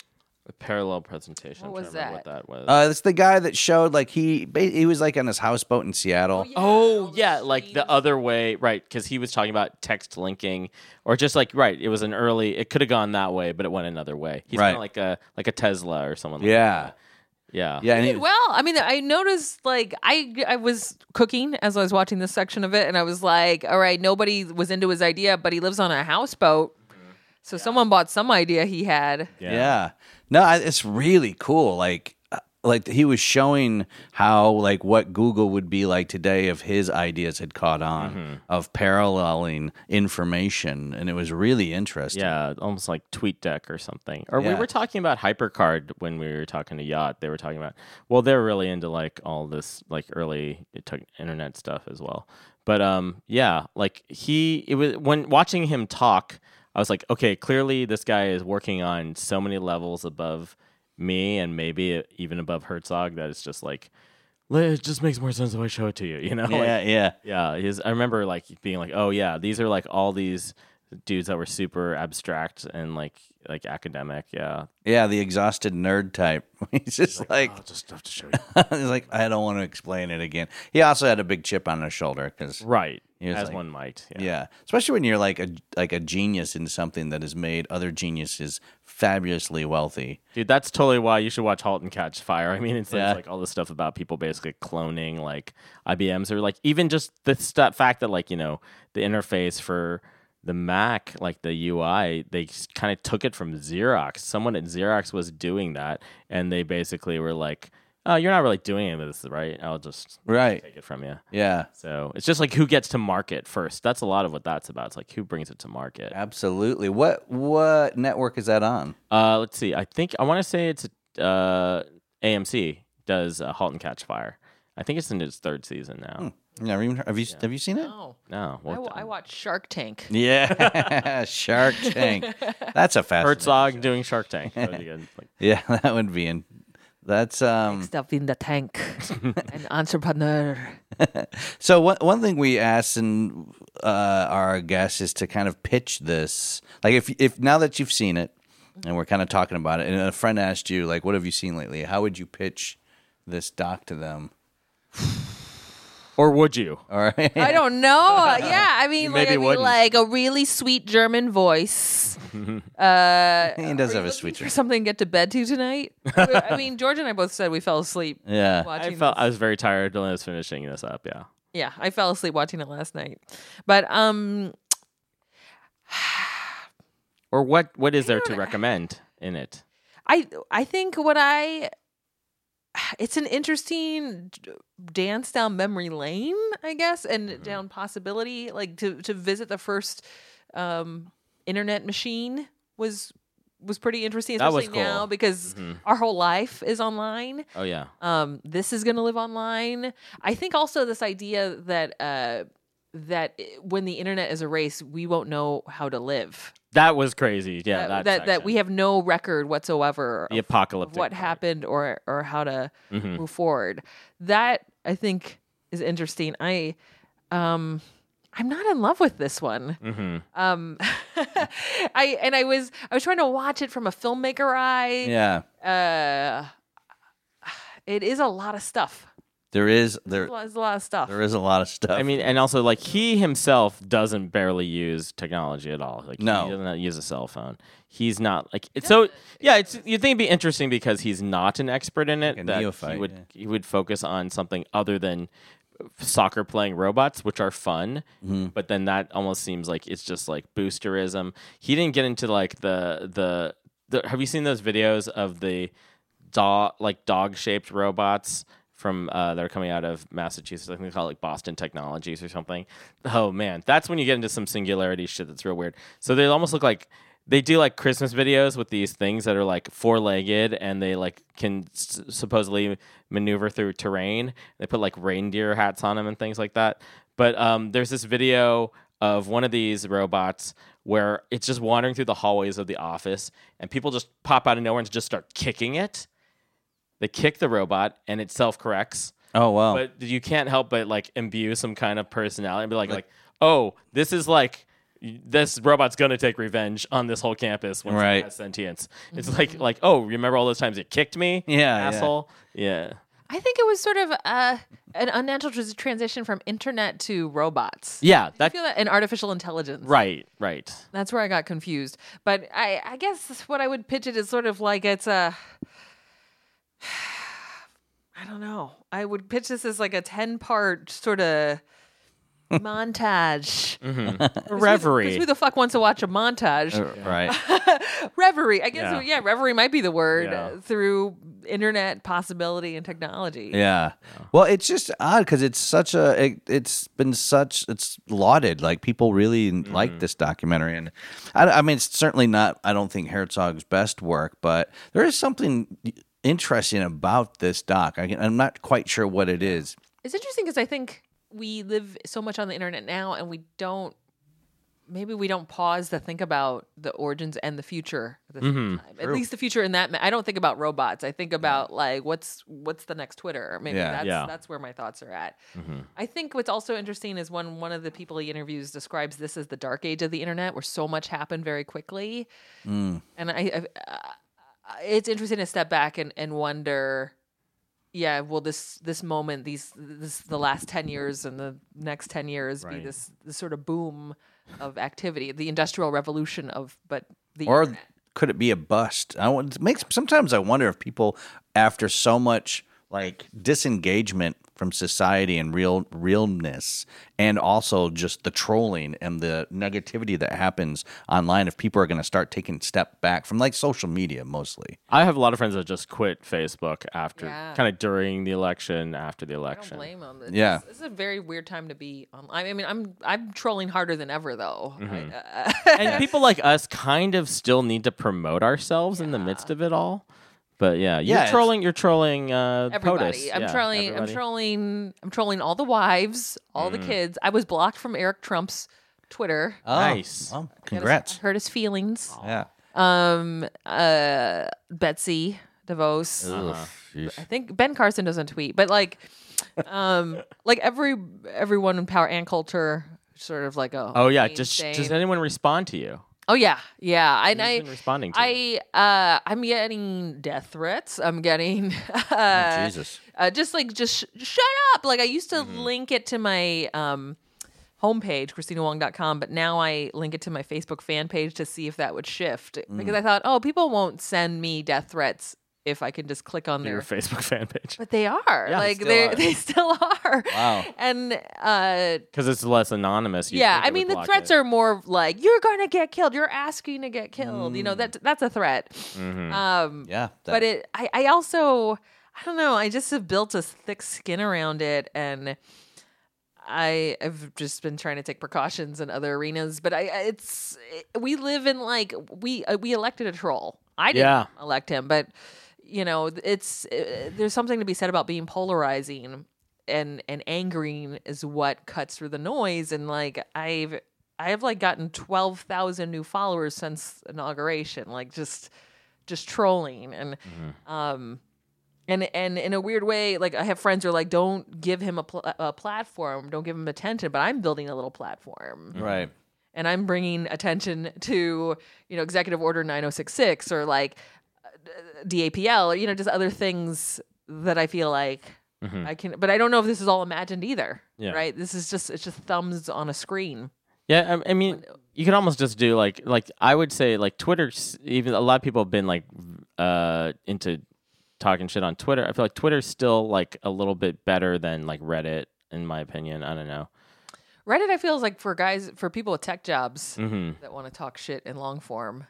A parallel presentation. What I'm was trying to remember that? What that was. It's the guy that showed like he was like on his houseboat in Seattle. Oh yeah, like the other way, right? Because he was talking about text linking, or just like right. It was an early. It could have gone that way, but it went another way. He's Right. kind of like a Tesla or someone. Like Yeah. that. Yeah. Yeah, and he, Well, I mean, I noticed like I was cooking as I was watching this section of it, and I was like, all right, nobody was into his idea, but he lives on a houseboat. So someone bought some idea he had. yeah. No, it's really cool. Like he was showing how like what Google would be like today if his ideas had caught on of paralleling information, and it was really interesting. Yeah, almost like TweetDeck or something. Or we Yeah. were talking about HyperCard when we were talking to Yacht. They were talking about, well, they're really into like all this like early internet stuff as well. But yeah, like it was when watching him talk, I was like, okay, clearly this guy is working on so many levels above me and maybe even above Herzog that it's just like, it just makes more sense if I show it to you, you know? Yeah, Yeah, I remember like being like, oh yeah, these are like all these dudes that were super abstract and like academic. Yeah, the exhausted nerd type. He's just like I'll just have to show you. he's like, I don't want to explain it again. He also had a big chip on his shoulder because Right, He was as like- one might. yeah, especially when you're like a genius in something that has made other geniuses fabulously wealthy. Dude, that's totally why you should watch *Halt and Catch Fire*. I mean, it's Yeah. like all this stuff about people basically cloning like IBMs, or like even just the fact that like the interface for the Mac, like the UI, they kind of took it from Xerox. Someone at Xerox was doing that, and they basically were like, "Oh, you're not really doing any of this, right? I'll just Right. take it from you." Yeah. So it's just like who gets to market first. That's a lot of what that's about. It's like who brings it to market. Absolutely. What network is that on? Let's see. I want to say it's AMC does *Halt and Catch Fire*. I think it's in its third season now. Never even have you seen it? Oh, No, I watched Shark Tank. Yeah, Shark Tank. That's a fascinating. Herzog doing Shark Tank. That would be good. Like, Yeah, that would be in. That's Stuff in the tank. An entrepreneur. So one thing we asked and our guests is to kind of pitch this. Like if now that you've seen it and we're kind of talking about it, and a friend asked you like, "What have you seen lately?" How would you pitch this doc to them? or would you? All right. I don't know. Yeah, I mean, maybe wouldn't. like a really sweet German voice. He does have a sweet For drink. something to get to bed to tonight. I mean, George and I both said we fell asleep Yeah. watching. I was very tired when I was finishing this up. Yeah. Yeah, I fell asleep watching it last night. But Or what is there to recommend in it? I think what I it's an interesting dance down memory lane, I guess, and down possibility. Like to visit the first internet machine was pretty interesting, That was especially now cool. because our whole life is online. Oh yeah. This is going to live online. I think also this idea that when the internet is erased, we won't know how to live. That was crazy. Yeah. That we have no record whatsoever the of apocalyptic what part. happened or how to move forward. That I think is interesting. I'm not in love with this one. I was trying to watch it from a filmmaker eye. Yeah. It is a lot of stuff. There's a There's a lot of stuff. There is a lot of stuff. I mean, and also like he himself doesn't barely use technology at all. Like No. he doesn't use a cell phone. He's not like it's so. Yeah, it's you'd think it'd be interesting because he's not an expert in it. Like a that neophyte, he would focus on something other than soccer playing robots, which are fun. But then that almost seems like it's just like boosterism. He didn't get into like the. Have you seen those videos of the dog shaped robots? From that are coming out of Massachusetts. I think they call it like Boston Technologies or something. Oh man, that's when you get into some singularity shit that's real weird. So they almost look like they do like Christmas videos with these things that are like 4-legged and they like can supposedly maneuver through terrain. They put like reindeer hats on them and things like that. But there's this video of one of these robots where it's just wandering through the hallways of the office and people just pop out of nowhere and just start kicking it. They kick the robot and it self-corrects. oh wow. But you can't help but like imbue some kind of personality and be like, oh, this is like this robot's gonna take revenge on this whole campus when Right. it has sentience. It's like, oh, remember all those times it kicked me? Yeah, asshole. Yeah. I think it was sort of an unnatural transition from internet to robots. Yeah. I feel that and artificial intelligence. Right. That's where I got confused. But I guess what I would pitch it is sort of like it's a. I don't know. I would pitch this as like a 10-part sort of montage. Reverie. Because who the fuck wants to watch a montage? Right. Reverie. I guess, Yeah. reverie might be the word Yeah. through internet possibility and technology. Yeah. Well, it's just odd because it's such it's lauded. Like people really like this documentary, and I mean, it's certainly not. I don't think Herzog's best work, but there is something interesting about this doc. I'm not quite sure what it is. It's interesting because I think we live so much on the internet now, and we don't pause to think about the origins and the future at the same time. At least the future in that. I don't think about robots. I think about like what's the next Twitter. Maybe that's where my thoughts are at. I think what's also interesting is when one of the people he interviews describes this as the dark age of the internet, where so much happened very quickly, and it's interesting to step back and wonder. Yeah, will this moment, the last 10 years and the next 10 years be this sort of boom of activity, the industrial revolution Or internet. could it be a bust? Sometimes I wonder if people, after so much like disengagement from society and realness, and also just the trolling and the negativity that happens online, if people are going to start taking a step back from like social media mostly. I have a lot of friends that just quit Facebook after Yeah. kind of during the election, after the I don't election. blame them. Yeah. This is a very weird time to be online. I mean, I'm trolling harder than ever though. And people like us kind of still need to promote ourselves in the midst of it all. But yeah, you're Yeah, trolling Everybody. POTUS. I'm Yeah, trolling. everybody. I'm trolling all the wives, all the kids. I was blocked from Eric Trump's Twitter. Nice. Well, congrats. Hurt his feelings. Yeah. Betsy DeVos. Jeez. I think Ben Carson doesn't tweet, but like everyone in power and culture, sort of like a. Oh yeah, mainstay. does anyone respond to you? Oh yeah. And Who's been responding to you? I'm getting death threats. I'm getting Jesus. just shut up. Like I used to link it to my homepage, ChristinaWong.com, but now I link it to my Facebook fan page to see if that would shift because I thought, oh, people won't send me death threats if I can just click on Your their Facebook fan page. But they are. Yeah, like they they still are. Wow. And Because it's less anonymous. yeah, I mean the threats are more like you're going to get killed. You're asking to get killed. You know that's a threat. Yeah. But I I don't know. I just have built a thick skin around it, and I've just been trying to take precautions in other arenas. But we live in like we elected a troll. I didn't elect him, but there's something to be said about being polarizing and angering is what cuts through the noise. And like I have like gotten 12,000 new followers since inauguration, like just trolling and And in a weird way, like I have friends who are like, don't give him a platform, don't give him attention. But I'm building a little platform, Right? And I'm bringing attention to Executive Order 9066 or like DAPL, or just other things that I feel like I can. But I don't know if this is all imagined either. Yeah. Right? This is it's just thumbs on a screen. Yeah, I mean, you could almost just do like I would say like Twitter. Even a lot of people have been like into talking shit on Twitter. I feel like Twitter's still like a little bit better than like Reddit, in my opinion. I don't know. Reddit, I feel, is like for people with tech jobs that want to talk shit in long form.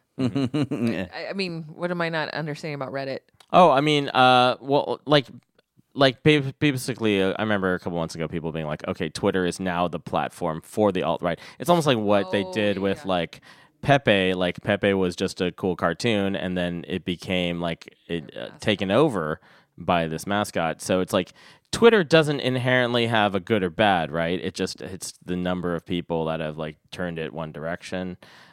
I mean, what am I not understanding about Reddit? Oh, I mean, well, like basically, I remember a couple months ago, people being like, okay, Twitter is now the platform for the alt-right. It's almost like what they did with like Pepe. Like Pepe was just a cool cartoon, and then it became like taken over by this mascot. So it's like Twitter doesn't inherently have a good or bad, right? It's the number of people that have like turned it one direction.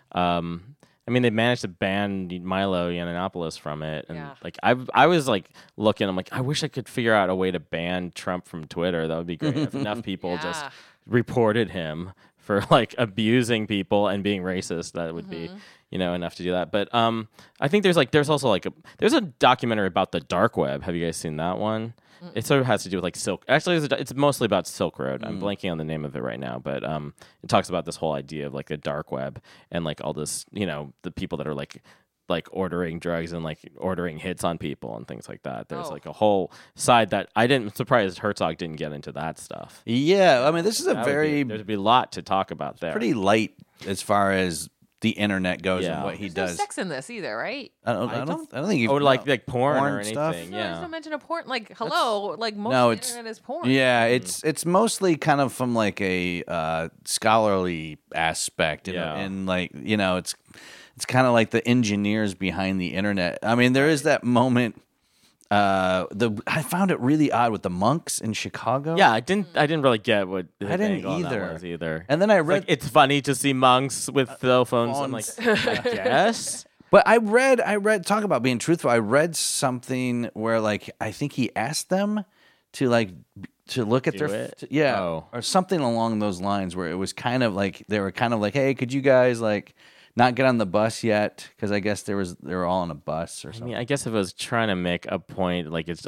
I mean, they managed to ban Milo Yiannopoulos from it, and like I was like looking, I'm like, I wish I could figure out a way to ban Trump from Twitter. That would be great if enough people just reported him for like abusing people and being racist. That would be enough to do that. But I think there's also like there's a documentary about the dark web. Have you guys seen that one? It sort of has to do with like Silk. Actually, it's mostly about Silk Road. I'm blanking on the name of it right now, but it talks about this whole idea of like the dark web and like all this, the people that are like ordering drugs and like ordering hits on people and things like that. There's like a whole side that I'm surprised Herzog didn't get into that stuff. Yeah, I mean, this is there'd be a lot to talk about there. Pretty light as far as the internet goes and what he There's does. no sex in this either, right? I don't think you like porn or anything. Stuff. No, there's no mention of porn. Like, hello, like most of the internet is porn. Yeah, it's mostly kind of from like a scholarly aspect, and like it's kind of like the engineers behind the internet. I mean, there is that moment. I found it really odd with the monks in Chicago. Yeah, I didn't really get what the I didn't angle on that was either. And then I read it's funny to see monks with cell phones. I'm like, I guess. But I read talk about being truthful. I read something where like I think he asked them to look at or something along those lines, where it was kind of like they were kind of like, hey, could you guys like not get on the bus yet, because I guess they were all on a bus or something. I mean, I guess if I was trying to make a point, like it's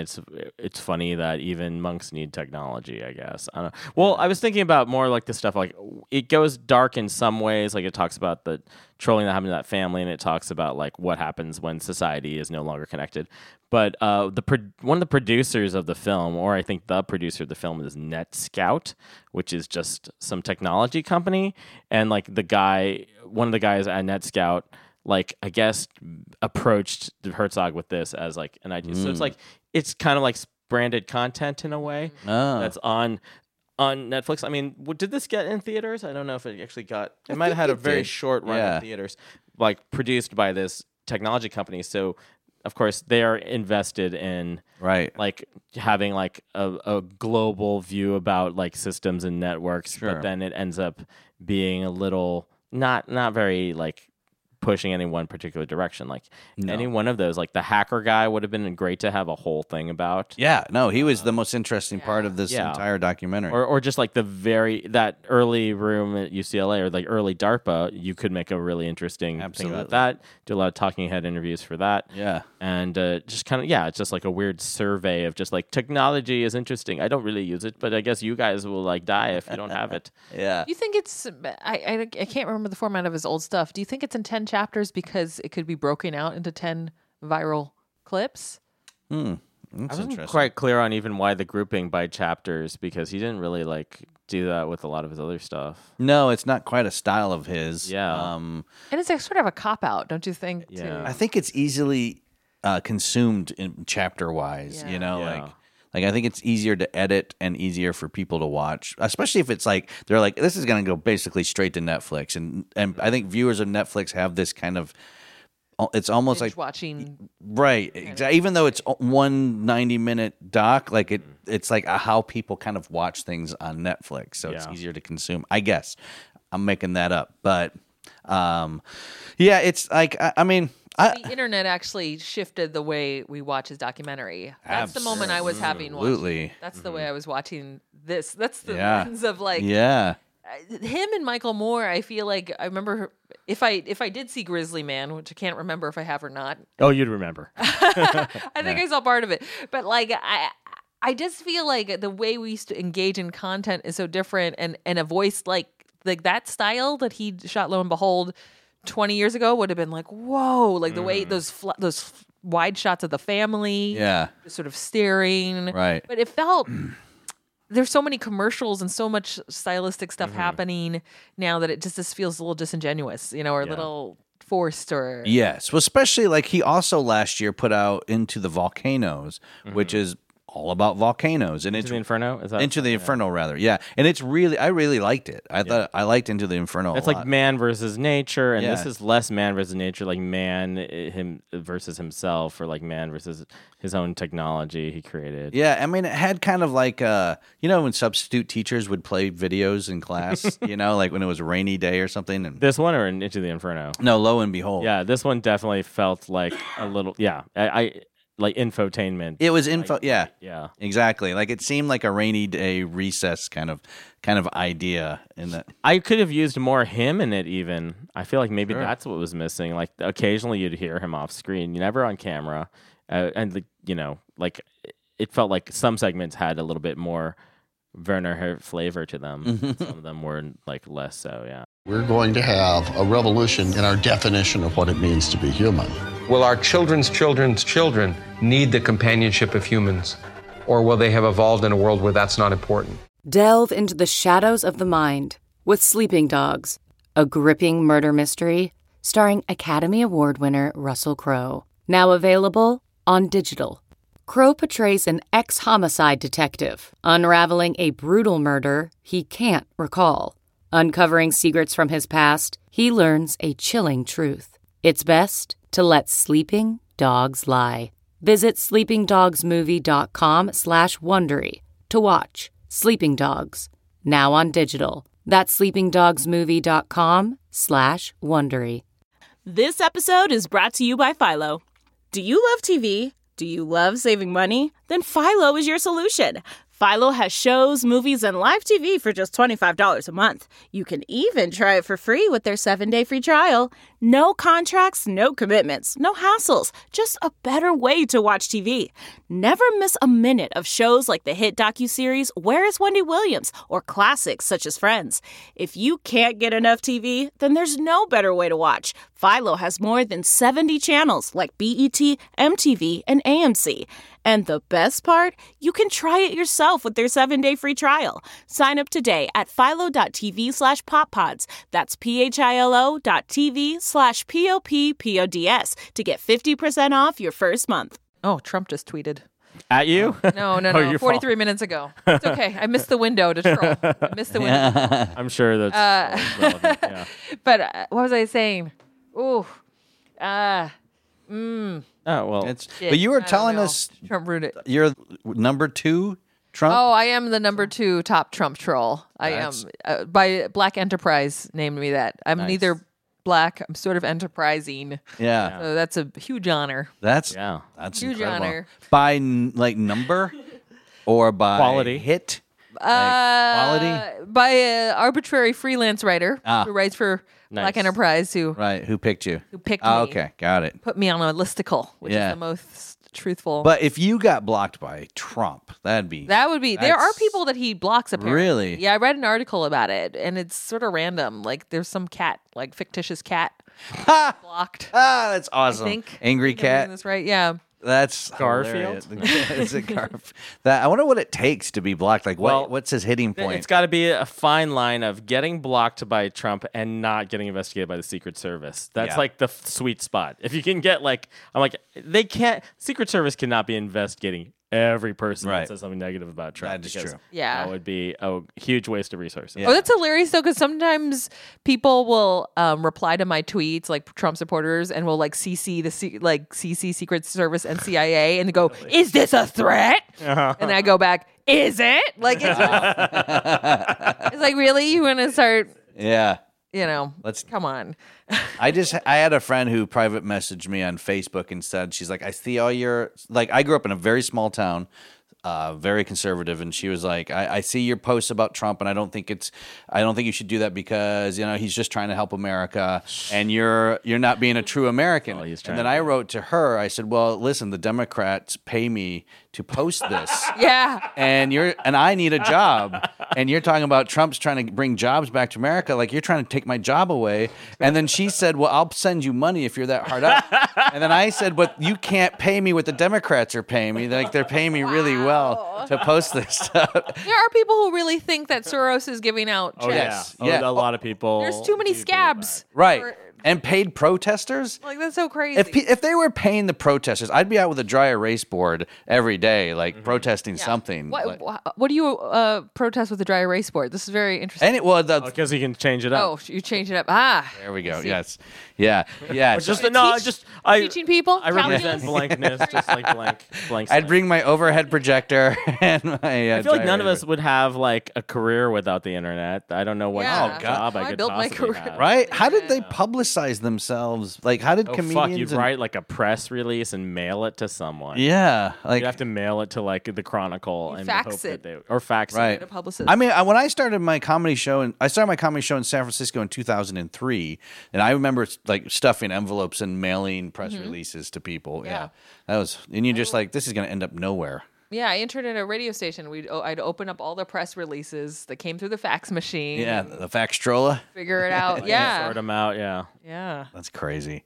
funny that even monks need technology, I guess. I don't know. Well, I was thinking about more like the stuff like it goes dark in some ways, like it talks about the trolling that happened to that family, and it talks about like what happens when society is no longer connected. But one of the producers of the film, or I think the producer of the film, is NetScout, which is just some technology company, and like one of the guys at NetScout, like I guess approached Herzog with this as like an idea. So it's kind of like branded content in a way that's on Netflix. I mean, did this get in theaters? I don't know if it actually got. It might have had a very short run in theaters, like produced by this technology company. So of course they are invested in like having like a global view about like systems and networks, but then it ends up being a little not very like pushing any one particular direction. Like any one of those, like the hacker guy would have been great to have a whole thing about. Yeah, no, he was the most interesting part of this entire documentary. Or just like that early room at UCLA or like early DARPA, you could make a really interesting thing about that. Do a lot of talking head interviews for that. Yeah. And just kind of, it's just like a weird survey of just like technology is interesting. I don't really use it, but I guess you guys will like die if you don't have it. Yeah. Do you think it's, I can't remember the format of his old stuff. Do you think it's in 10 chapters because it could be broken out into 10 viral clips? I wasn't quite clear on even why the grouping by chapters, because he didn't really like do that with a lot of his other stuff. No, it's not quite a style of his. Yeah. And it's like sort of a cop-out, don't you think? Yeah. I think it's easily consumed in chapter wise. You know, Yeah. like I think it's easier to edit and easier for people to watch, especially if it's like they're like, this is going to go basically straight to Netflix, and I think viewers of Netflix have this kind of. It's almost Binge like watching. right, exactly. Even though it's 190-minute doc, like it's like how people kind of watch things on Netflix, so it's easier to consume. I guess I'm making that up, but yeah, it's like I mean. The internet actually shifted the way we watch his documentary. That's the moment I was having watching. That's the way I was watching this. That's the lens of like him and Michael Moore. I feel like I remember if I did see Grizzly Man, which I can't remember if I have or not. Oh, you'd remember. I think I saw part of it, but like I just feel like the way we used to engage in content is so different, and a voice like that style that he shot Lo and Behold 20 years ago would have been like, whoa, like the way those wide shots of the family, sort of staring, right? But it felt there's so many commercials and so much stylistic stuff happening now that it just feels a little disingenuous, you know, or a little forced, or yes, well, especially like he also last year put out Into the Volcanoes, which is all about volcanoes, and Into the Inferno. Is that Into the Inferno, rather? Yeah, and it's really, I really liked it. I thought I liked Into the Inferno. It's a like lot. man versus nature, and this is less man versus nature, like man him versus himself, or like man versus his own technology he created. Yeah, I mean, it had kind of like you know, when substitute teachers would play videos in class, you know, like when it was a rainy day or something. And This one or Into the Inferno? no, Lo and Behold. Yeah, this one definitely felt like a little. Yeah, I like infotainment. It was info. Like, yeah, exactly. Like it seemed like a rainy day recess kind of idea in that. I could have used more him in it. Even I feel like maybe that's what was missing. Like occasionally you'd hear him off screen, never on camera, and you know, like it felt like some segments had a little bit more Werner flavor to them. Some of them were like less so. Yeah. We're going to have a revolution in our definition of what it means to be human. Will our children's children's children need the companionship of humans? Or will they have evolved in a world where that's not important? Delve into the shadows of the mind with Sleeping Dogs, a gripping murder mystery starring Academy Award winner Russell Crowe. Now available on digital. Crowe portrays an ex-homicide detective unraveling a brutal murder he can't recall. Uncovering secrets from his past, he learns a chilling truth. It's best to let sleeping dogs lie. Visit sleepingdogsmovie.com/Wondery to watch Sleeping Dogs, now on digital. That's sleepingdogsmovie.com/Wondery. This episode is brought to you by Philo. Do you love TV? Do you love saving money? Then Philo is your solution. Philo has shows, movies, and live TV for just $25 a month. You can even try it for free with their 7-day free trial. No contracts, no commitments, no hassles. Just a better way to watch TV. Never miss a minute of shows like the hit docuseries Where is Wendy Williams? Or classics such as Friends. If you can't get enough TV, then there's no better way to watch. Philo has more than 70 channels like BET, MTV, and AMC. And the best part? You can try it yourself with their 7-day free trial. Sign up today at philo.tv/poppods. That's philo.tv/POPPODS to get 50% off your first month. Oh, Trump just tweeted. At you? No. your 43 minutes ago. It's okay. I missed the window to troll. I missed the window. I'm sure that's relevant. Yeah. But what was I saying? Ooh. Oh, well. But you were I don't telling know. us Trump ruined it. you're number 2 Trump. Oh, I am the number 2 top Trump troll. I am. By Black Enterprise named me that. I'm neither black. I'm sort of enterprising. Yeah. So that's a huge honor. That's Huge incredible. honor. By like number or by Quality. hit? Quality? By an arbitrary freelance writer who writes for Black Enterprise who picked you? Who picked Oh, me. okay, got it. Put me on a listicle, which is the most truthful. But if you got blocked by Trump, that would be. There are people that he blocks apparently. Really? Yeah, I read an article about it, and it's sort of random. Like there's some cat, like fictitious cat, blocked. That's awesome. I think Angry I'm reading cat. this right? Yeah. That's Garfield? hilarious. Is it Garf? I wonder what it takes to be blocked. Like, what's his hitting point? It's got to be a fine line of getting blocked by Trump and not getting investigated by the Secret Service. That's like the sweet spot. If you can get they can't. Secret Service cannot be investigating every person that says something negative about Trump. That is true. Yeah. That would be a huge waste of resources. Oh, that's hilarious though, because sometimes people will reply to my tweets, like Trump supporters, and will like CC CC Secret Service and CIA, and go, "Is this a threat?" And I go back, "Is it?" Like it's like, really, you want to start? Yeah. Come on. I had a friend who private messaged me on Facebook and said, she's like, I see all your, I grew up in a very small town, very conservative, and she was like, I see your posts about Trump, and I don't think you should do that because, he's just trying to help America, and you're not being a true American. And then I wrote to her, I said, well, listen, the Democrats pay me to post this. Yeah. And I need a job. And you're talking about Trump's trying to bring jobs back to America. Like, you're trying to take my job away. And then she said, well, I'll send you money if you're that hard up. And then I said, but you can't pay me what the Democrats are paying me. Like, they're paying me really well to post this stuff. There are people who really think that Soros is giving out checks. Yeah. A lot of people. There's too many scabs. Right. And paid protesters? Like, that's so crazy. If they were paying the protesters, I'd be out with a dry erase board every day, protesting something. What do you protest with the dry erase board? This is very interesting. Because you can change it up. Oh, you change it up. There we go. Yes. Yeah. Teaching people. I represent blankness, just like blank. I'd bring my overhead projector and my. I feel like none of us would have a career without the internet. I don't know what job I could built my possibly career. have. Right? How did they publicize themselves? How did comedians? You'd write a press release and mail it to someone. Yeah, you'd have to mail it to the Chronicle and fax hope it. that or fax right. it. To publicists. I mean, when I started my comedy show, I started my comedy show in San Francisco in 2003, and I remember stuffing envelopes and mailing press releases to people. Yeah, that was, and you're just this is going to end up nowhere. Yeah, I interned at a radio station. I'd open up all the press releases that came through the fax machine. Yeah, the faxtrolla. Figure it out. Yeah, sort them out. Yeah, yeah. That's crazy.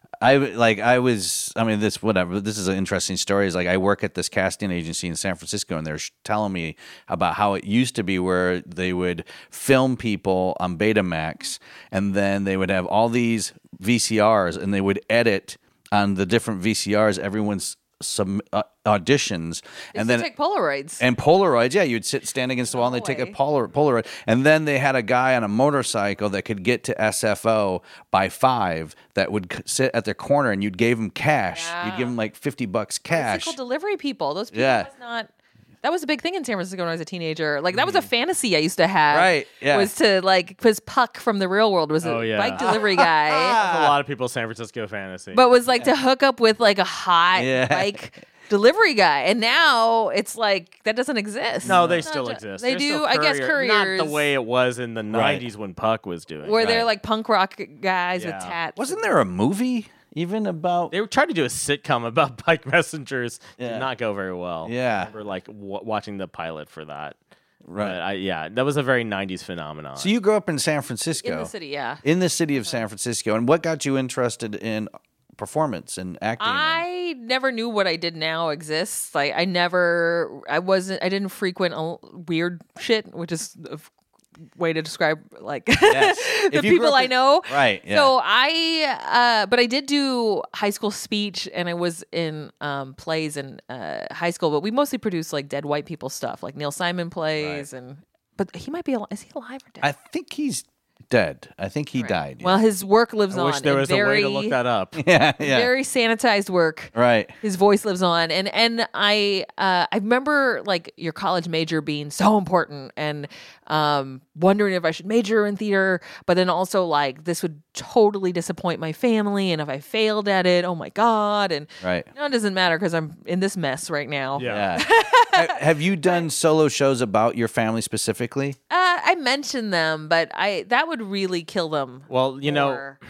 This is an interesting story. Is I work at this casting agency in San Francisco, and they're telling me about how it used to be where they would film people on Betamax, and then they would have all these VCRs, and they would edit on the different VCRs everyone's auditions, and then take Polaroids. And Polaroids, yeah, you'd stand against the wall and they'd take a Polaroid. And then they had a guy on a motorcycle that could get to SFO by 5 that would sit at their corner, and you'd give him cash. Yeah. You'd give him $50 cash. Physical delivery people. Those people was not. That was a big thing in San Francisco when I was a teenager. That was a fantasy I used to have. Right, yeah. Was to because Puck from The Real World was a bike delivery guy. That's a lot of people's San Francisco fantasy. But was to hook up with a hot bike delivery guy. And now it's that doesn't exist. No, they still exist. They do, I guess, couriers. Not the way it was in the 90s when Puck was doing it. Where they're punk rock guys with tats. Wasn't there a movie? Even about they tried to do a sitcom about bike messengers, did not go very well. Yeah, I remember watching the pilot for that. Right. That was a very 90s phenomenon. So you grew up in San Francisco, in the city, yeah, in the city of San Francisco, and what got you interested in performance and acting? I never knew what I did now exists. I didn't frequent weird shit, which is way to describe the people I know. Right. Yeah. So but I did do high school speech, and I was in plays in high school, but we mostly produced dead white people stuff, Neil Simon plays, but he might be alive. Is he alive or dead? I think he's dead. I think he died. Well, his work lives on. I wish there was a way to look that up. Yeah. Very sanitized work. Right. His voice lives on, and I remember your college major being so important, and wondering if I should major in theater, but then also this would totally disappoint my family, and if I failed at it, oh my God, and right. It doesn't matter because I'm in this mess right now. Yeah. Have you done solo shows about your family specifically? I mentioned them, but that would really kill them. Well,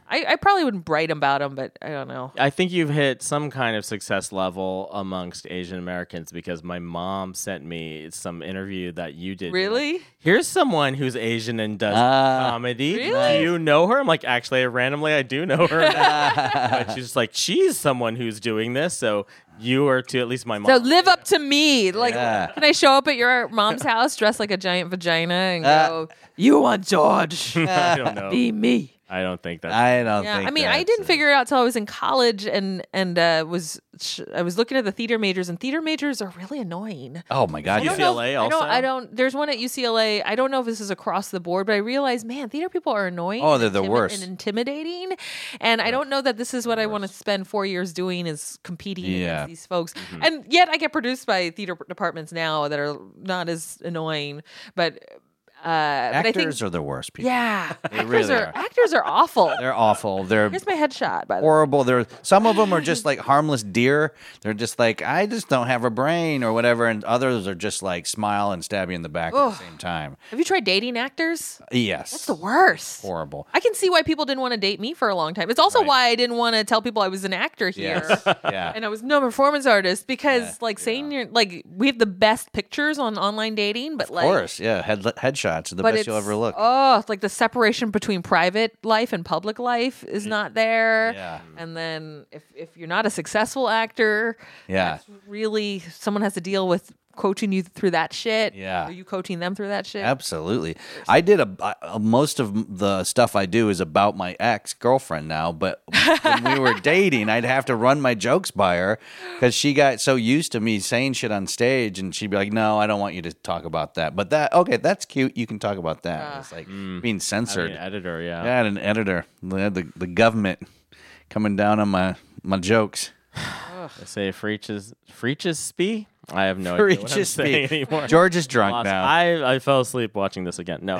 I probably wouldn't write about them, but I don't know. I think you've hit some kind of success level amongst Asian Americans because my mom sent me some interview that you did. Really? Here's someone who's Asian and does comedy. Really? Do you know her? I'm like, actually, randomly, I do know her. But she's just like, she's someone who's doing this, so you are to at least my mom. So live up to me. Like, Yeah. can I show up at your mom's house dressed like a giant vagina and go, you want George? I don't know. Be me. I don't think that's. I don't Yeah, think I mean, I that's didn't it. figure it out till I was in college, and I was looking at the theater majors, and theater majors are really annoying. Oh my God! I don't know UCLA if- also? I don't. There's one at UCLA. I don't know if this is across the board, but I realized, man, theater people are annoying. Oh, and they're the worst. and intimidating. And I don't know that this is what I want to spend 4 years doing is competing Yeah. against these folks. And yet, I get produced by theater departments now that are not as annoying, but. But I think, Actors are the worst people. yeah, really are. actors are awful. They're awful. They're Here's my headshot. By the way. horrible. They're some of them are just like harmless deer. They're just like I just don't have a brain or whatever, and others are just like smile and stab you in the back at the same time. Have you tried dating actors? Yes, That's the worst. horrible. I can see why people didn't want to date me for a long time. It's also why I didn't want to tell people I was an actor here. Yes, yeah. And I was no performance artist because, saying you're like, we have the best pictures on online dating, but Of course, yeah. Headshots are the best you'll ever look. Oh, like the separation between private life and public life is not there. Yeah. And then if you're not a successful actor, Yeah. that's really someone has to deal with coaching you through that shit. Yeah. Are you coaching them through that shit? Absolutely. I did most of the stuff I do is about my ex-girlfriend now, but when we were dating, I'd have to run my jokes by her because she got so used to me saying shit on stage, and she'd be like, no, I don't want you to talk about that. But that's cute. You can talk about that. It's like being censored. An editor, yeah. Yeah, I had an editor. The government coming down on my jokes. They say Freaches spee. I have no idea what I'm Freaches saying spee. anymore. George is drunk Lost. now. I fell asleep watching this again. No,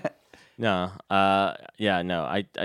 no, yeah, no.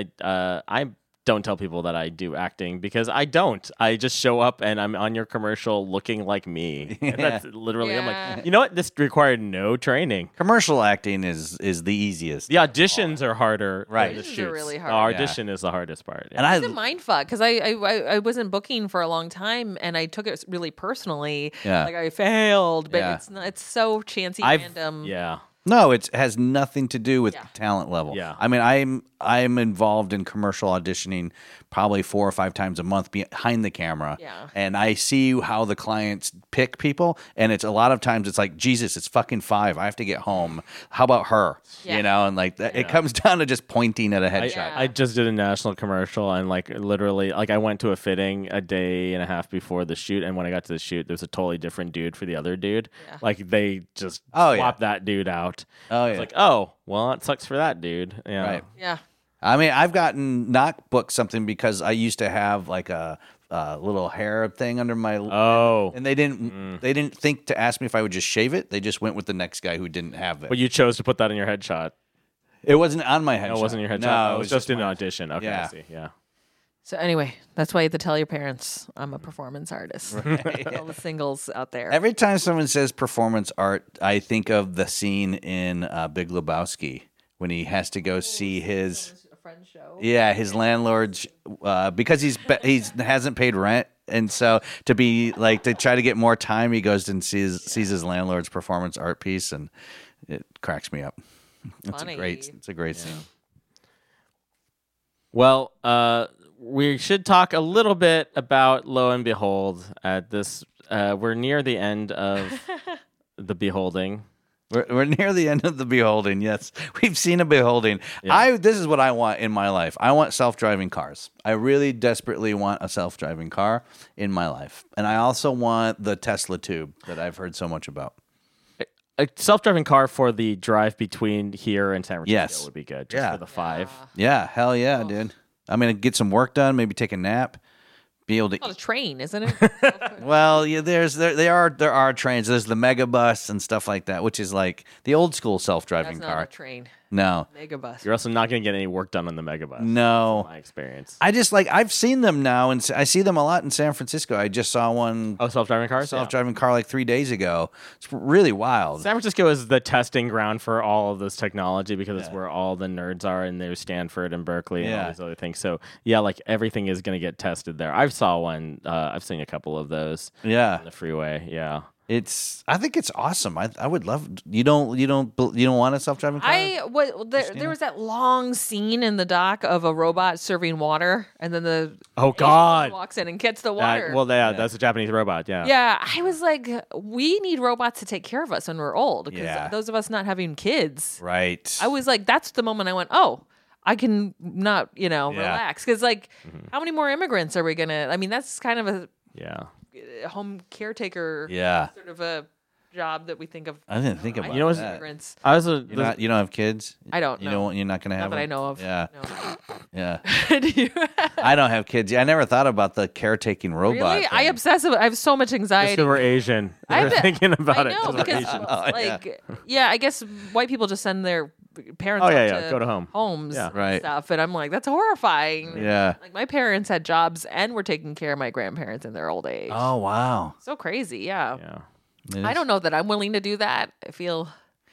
I don't tell people that I do acting because I don't. I just show up and I'm on your commercial looking like me. And that's literally. I'm Yeah. like, you know what? This required no training. Commercial acting is the easiest. The auditions are harder. Right. than the Auditions are shoots. really The hard. audition is the hardest part. Yeah. And I It's a mind fuck because I wasn't booking for a long time and I took it really personally. Yeah. Like I failed, but Yeah. it's so chancy I've random. yeah. No, it has nothing to do with Yeah. talent level. Yeah. I mean, I'm involved in commercial auditioning probably 4 or 5 times a month behind the camera. Yeah. And I see how the clients pick people, and it's a lot of times it's like, Jesus, it's fucking 5. I have to get home. How about her? Yeah. You know, and like that, it comes down to just pointing at a headshot. I just did a national commercial and like literally like I went to a fitting a day and a half before the shoot, and when I got to the shoot there was a totally different dude for the other dude. Yeah. Like they just Oh, yeah. swapped that dude out. Oh, It's yeah. like, oh, well, it sucks for that dude. Yeah. Right. Yeah. I mean, I've gotten not booked something because I used to have like a little hair thing under my. Oh. And they didn't think to ask me if I would just shave it. They just went with the next guy who didn't have it. But you chose to put that in your headshot. It wasn't on my headshot. No, it wasn't your headshot. No, it was just in an my- audition. Okay, Yeah. I see. Yeah. So anyway, that's why you have to tell your parents I'm a performance artist. All the singles out there. Every time someone says performance art, I think of the scene in Big Lebowski when he has to go see his a friend show. his landlord's because he hasn't paid rent, and so to try to get more time, he goes and sees his landlord's performance art piece, and it cracks me up. It's Funny. a great scene. Well, we should talk a little bit about Lo and Behold. At this, we're near the end of the Beholding. We're near the end of the Beholding. Yes, we've seen a Beholding. Yeah. This is what I want in my life. I want self-driving cars. I really desperately want a self-driving car in my life, and I also want the Tesla Tube that I've heard so much about. A self-driving car for the drive between here and San Francisco Yes. would be good. Just Yeah. for the 5. Yeah, hell yeah, dude. I'm gonna get some work done. Maybe take a nap. Be able to. It's not a train, isn't it? Well, yeah, there are trains. There's the Megabus and stuff like that, which is like the old school self-driving That's car. not a train. No. Megabus. You're also not going to get any work done on the Megabus. No. That's my experience. I just I've seen them now, and I see them a lot in San Francisco. I just saw one. Oh, self-driving cars? Self-driving car like 3 days ago. It's really wild. San Francisco is the testing ground for all of this technology because it's where all the nerds are, and there's Stanford and Berkeley and all these other things. So yeah, like everything is going to get tested there. I've seen a couple of those. Yeah. On the freeway. Yeah. I think it's awesome. I would love. You don't want a self-driving car? There was that long scene in the dock of a robot serving water, and then the God walks in and gets the water. That's a Japanese robot. Yeah. Yeah, I was like, we need robots to take care of us when we're old. Because those of us not having kids, right? I was like, that's the moment I went, oh, I can not, relax. Because how many more immigrants are we gonna? I mean, that's kind of a home caretaker sort of a job that we think of. I didn't think about that. Immigrants. You don't have kids? I don't know. You're not going to have Not that them? I know of. Yeah. No. Yeah. Do you? I don't have kids. I never thought about the caretaking robot. Really? thing. I obsess about. I have so much anxiety. Because we're Asian. We're thinking about it. I know, because I guess white people just send their parents go to homes Yeah. and stuff, and I'm like, that's horrifying. Yeah. Like my parents had jobs and were taking care of my grandparents in their old age. Oh, wow. So crazy, yeah. It I is. don't know that I'm willing to do that. I feel,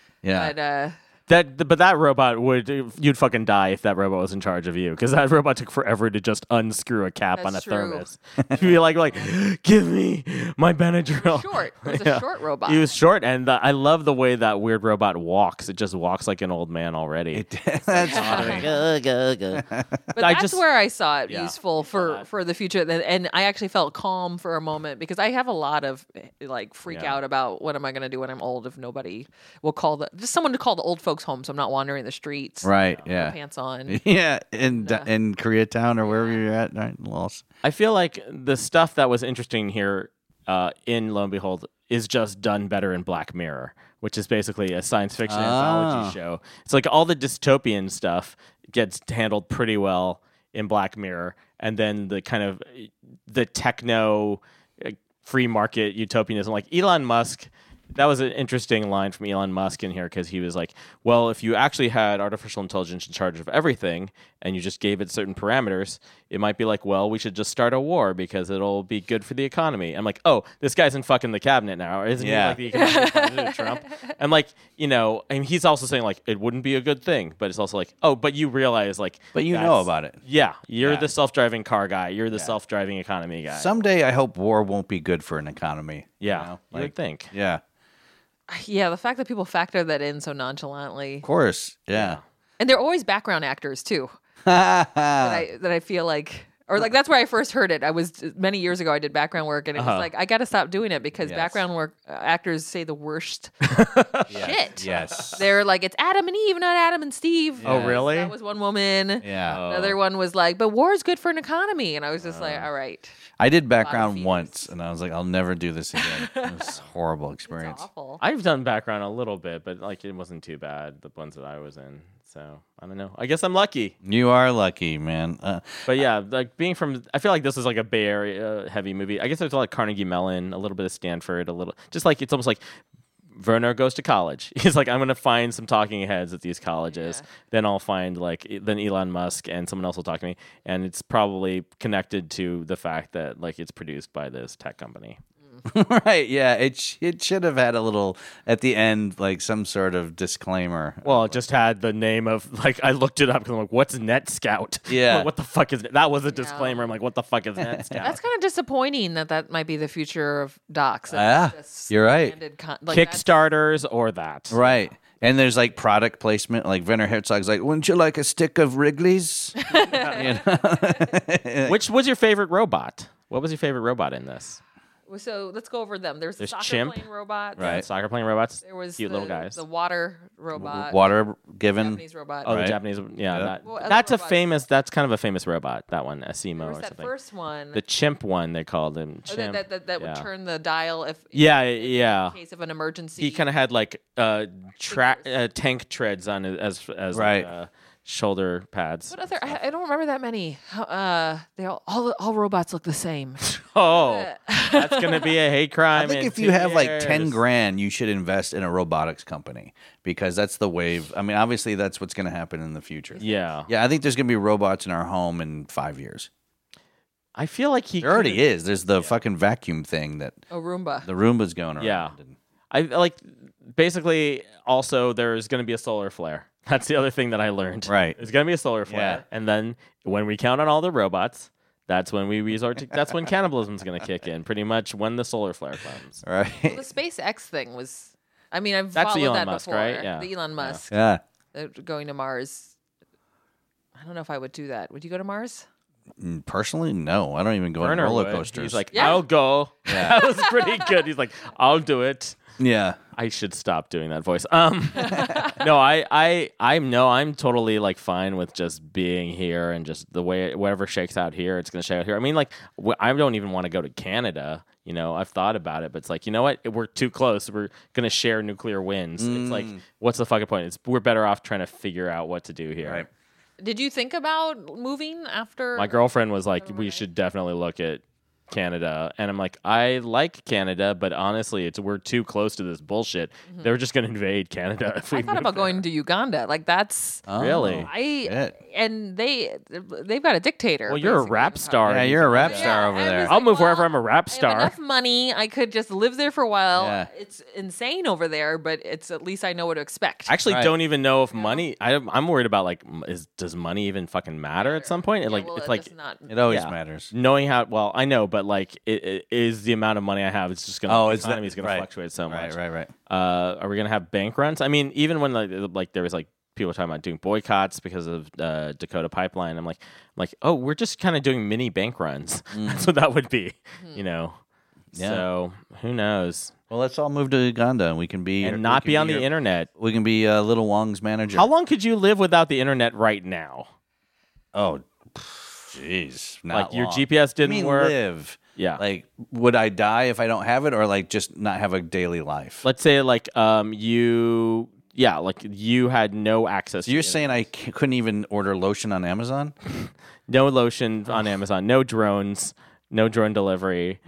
Yeah. but that robot you'd fucking die if that robot was in charge of you, because that robot took forever to just unscrew a cap on a That's true. thermos. You'd be like, give me my Benadryl. short. It was a short robot. He was short, and I love the way that weird robot walks. It just walks like an old man already. That's funny. But that's where I saw it useful for the future, and I actually felt calm for a moment because I have a lot of freak out about what am I going to do when I'm old if nobody will call just someone to call the old folks home so I'm not wandering the streets. Right, with my pants on. Yeah, in Koreatown or wherever you're at. Right, Lost. I feel like the stuff that was interesting here in Lo and Behold is just done better in Black Mirror, which is basically a science fiction anthology show. It's like all the dystopian stuff gets handled pretty well in Black Mirror, and then the kind of the techno free market utopianism, like Elon Musk. That was an interesting line from Elon Musk in here because he was like, well, if you actually had artificial intelligence in charge of everything and you just gave it certain parameters, it might be like, well, we should just start a war because it'll be good for the economy. I'm like, oh, this guy's in fucking the cabinet now. Isn't he like the economic advisor to Trump? And like, he's also saying like, it wouldn't be a good thing, but it's also like, oh, but you realize like. But you know about it. Yeah. You're the self-driving car guy. You're the self-driving economy guy. Someday I hope war won't be good for an economy. Yeah. You would think. Yeah. Yeah, the fact that people factor that in so nonchalantly. Of course, yeah. And they're always background actors too. that I feel like, or like that's where I first heard it. I was many years ago. I did background work, and it was like I got to stop doing it because background work actors say the worst shit. Yes, they're like it's Adam and Eve, not Adam and Steve. Oh, really? That was one woman. Yeah. Another one was like, but war is good for an economy, and I was just like, all right. I did background once, and I was like, I'll never do this again. It was a horrible experience. It's awful. I've done background a little bit, but like it wasn't too bad, the ones that I was in. So I don't know. I guess I'm lucky. You are lucky, man. But yeah, like being from, I feel like this is like a Bay Area heavy movie. I guess there's a lot of Carnegie Mellon, a little bit of Stanford, a little, just like it's almost like Werner goes to college. He's like, I'm going to find some talking heads at these colleges. Yeah. Then I'll find then Elon Musk and someone else will talk to me. And it's probably connected to the fact that like it's produced by this tech company. Right, yeah. It should have had a little, at the end, like some sort of disclaimer. Well, it just had the name of, like, I looked it up because I'm like, what's NetScout? Yeah. Like, what the fuck is that? Was a disclaimer. I'm like, what the fuck is NetScout? That's kind of disappointing that might be the future of docs. Yeah, you're right. Kickstarters or that. Right. And there's like product placement, like Werner Herzog's like, wouldn't you like a stick of Wrigley's? Which was your favorite robot? What was your favorite robot in this? So let's go over them. There's the soccer chimp. playing robot. Right. Soccer playing robots. There was cute little guys. The water robot. Water given. Japanese robot. Oh, right. the Japanese. Yeah. Well, that's robots. That's kind of a famous robot. That one, Asimo There or was that something. first one. The chimp one, they called him. Oh, Chimp. that would turn the dial if. Yeah. In case of an emergency. He kind of had like tank treads on it as right. like, shoulder pads. What other? I don't remember that many. They all robots look the same. Oh, that's gonna be a hate crime. I think in if you 2 have like years. 10 grand, you should invest in a robotics company because that's the wave. I mean, obviously that's what's going to happen in the future. Yeah. Yeah, I think there's going to be robots in our home in 5 years. I feel like There already is. There's the fucking vacuum thing that A Roomba. the Roomba's going around. Yeah. And- I like. Basically, also there's going to be a solar flare. That's the other thing that I learned. Right. There's going to be a solar flare, and then when we count on all the robots, that's when we resort to. That's when cannibalism's going to kick in. Pretty much when the solar flare comes. Right. Well, the SpaceX thing was. I mean, I've That's followed Elon that Musk, before. right? Yeah. The Elon Musk Yeah. going to Mars. I don't know if I would do that. Would you go to Mars? Personally, no. I don't even go on Werner roller would. coasters. He's like, Yeah. I'll go. Yeah. That was pretty good. He's like, I'll do it. yeah. I should stop doing that voice. No, I'm totally like fine with just being here and just the way whatever shakes out here, it's gonna shake out here. I mean, like I don't even want to go to Canada. You know, I've thought about it, but it's like, you know what? We're too close. We're gonna share nuclear winds. It's like, what's the fucking point? We're better off trying to figure out what to do here. Right. Did you think about moving after? My girlfriend was like, we should definitely look at Canada, and I'm like, I like Canada, but honestly, we're too close to this bullshit. They're just gonna invade Canada if we I thought move about there. going to Uganda. Like that's Really? and they've got a dictator. Well, you're a basically. rap star. Yeah, you're a rap Yeah, star over I there. was I'll like, move wherever well, I'm a rap I star. have enough money. I could just live there for a while. Yeah. It's insane over there, but it's at least I know what to expect. I actually Right. don't even know if money. I'm worried about like, does money even fucking matter at some point? Yeah, Like, well, it's it like does not. It always Yeah. matters. knowing how. Well, I know, but like, it is the amount of money I have. It's just gonna. Oh, the it's that- economy's gonna right. fluctuate so much. Right. Are we gonna have bank runs? I mean, even when like there was like people talking about doing boycotts because of Dakota Pipeline, I'm like, oh, we're just kind of doing mini bank runs. That's what that would be, you know. Yeah. So who knows? Well, let's all move to Uganda, and we can be And not be on the internet. We can be Little Wong's manager. How long could you live without the internet right now? Oh, jeez. Like your GPS didn't work. Live. Yeah. Like, would I die if I don't have it, or like just not have a daily life? Let's say like you had no access. So you're saying I couldn't even order lotion on Amazon? no lotion on Amazon, no drones, no drone delivery.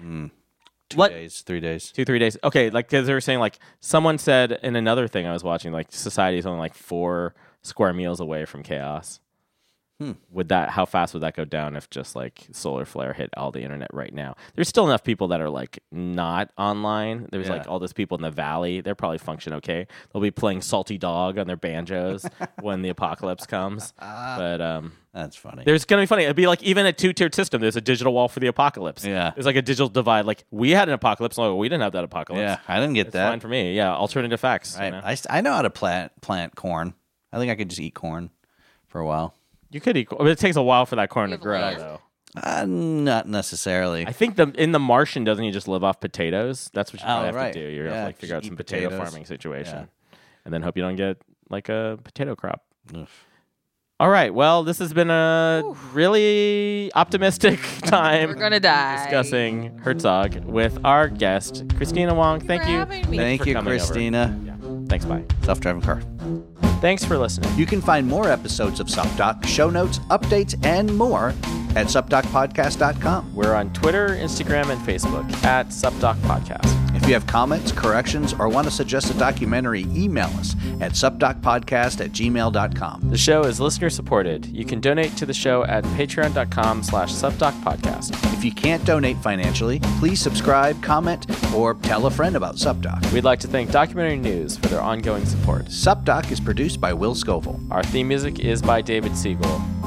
2 days, 3 days. 2-3 days. Okay, like because they were saying like someone said in another thing I was watching, like society is only like 4 square meals away from chaos. How fast would that go down if just like solar flare hit all the internet right now? There's still enough people that are like not online. There's Yeah. like all those people in the valley. They'll probably function okay. They'll be playing Salty Dog on their banjos when the apocalypse comes. But That's funny. there's gonna be funny. It'd be like even a 2-tiered system. There's a digital wall for the apocalypse. Yeah. There's like a digital divide. Like we had an apocalypse. Like, we didn't have that apocalypse. Yeah, I didn't get It's that. fine for me. Yeah, alternative facts. Right. You know? I know how to plant corn. I think I could just eat corn for a while. You could eat, but it takes a while for that corn to You have grow, land? though. Not necessarily. I think in The Martian, doesn't he just live off potatoes? That's what you probably have right. to do. You have Yeah, to like figure out just some eat potato potatoes. farming situation, Yeah. and then hope you don't get like a potato crop. Ugh. All right. Well, this has been a really optimistic time. We're gonna die. Discussing Herzog with our guest Christina Wong. Thank for you. having me. Thank for you, coming over. Christina. Yeah. Thanks. Bye. Self-driving car. Thanks for listening. You can find more episodes of SupDoc, show notes, updates, and more at supdocpodcast.com. We're on Twitter, Instagram, and Facebook at SupDoc Podcast. If you have comments, corrections, or want to suggest a documentary, email us at supdocpodcast@gmail.com. The show is listener supported. You can donate to the show at patreon.com/SupDocPodcast. If you can't donate financially, please subscribe, comment, or tell a friend about SupDoc. We'd like to thank Documentary News for their ongoing support. SupDoc is produced by Will Scoville. Our theme music is by David Siegel.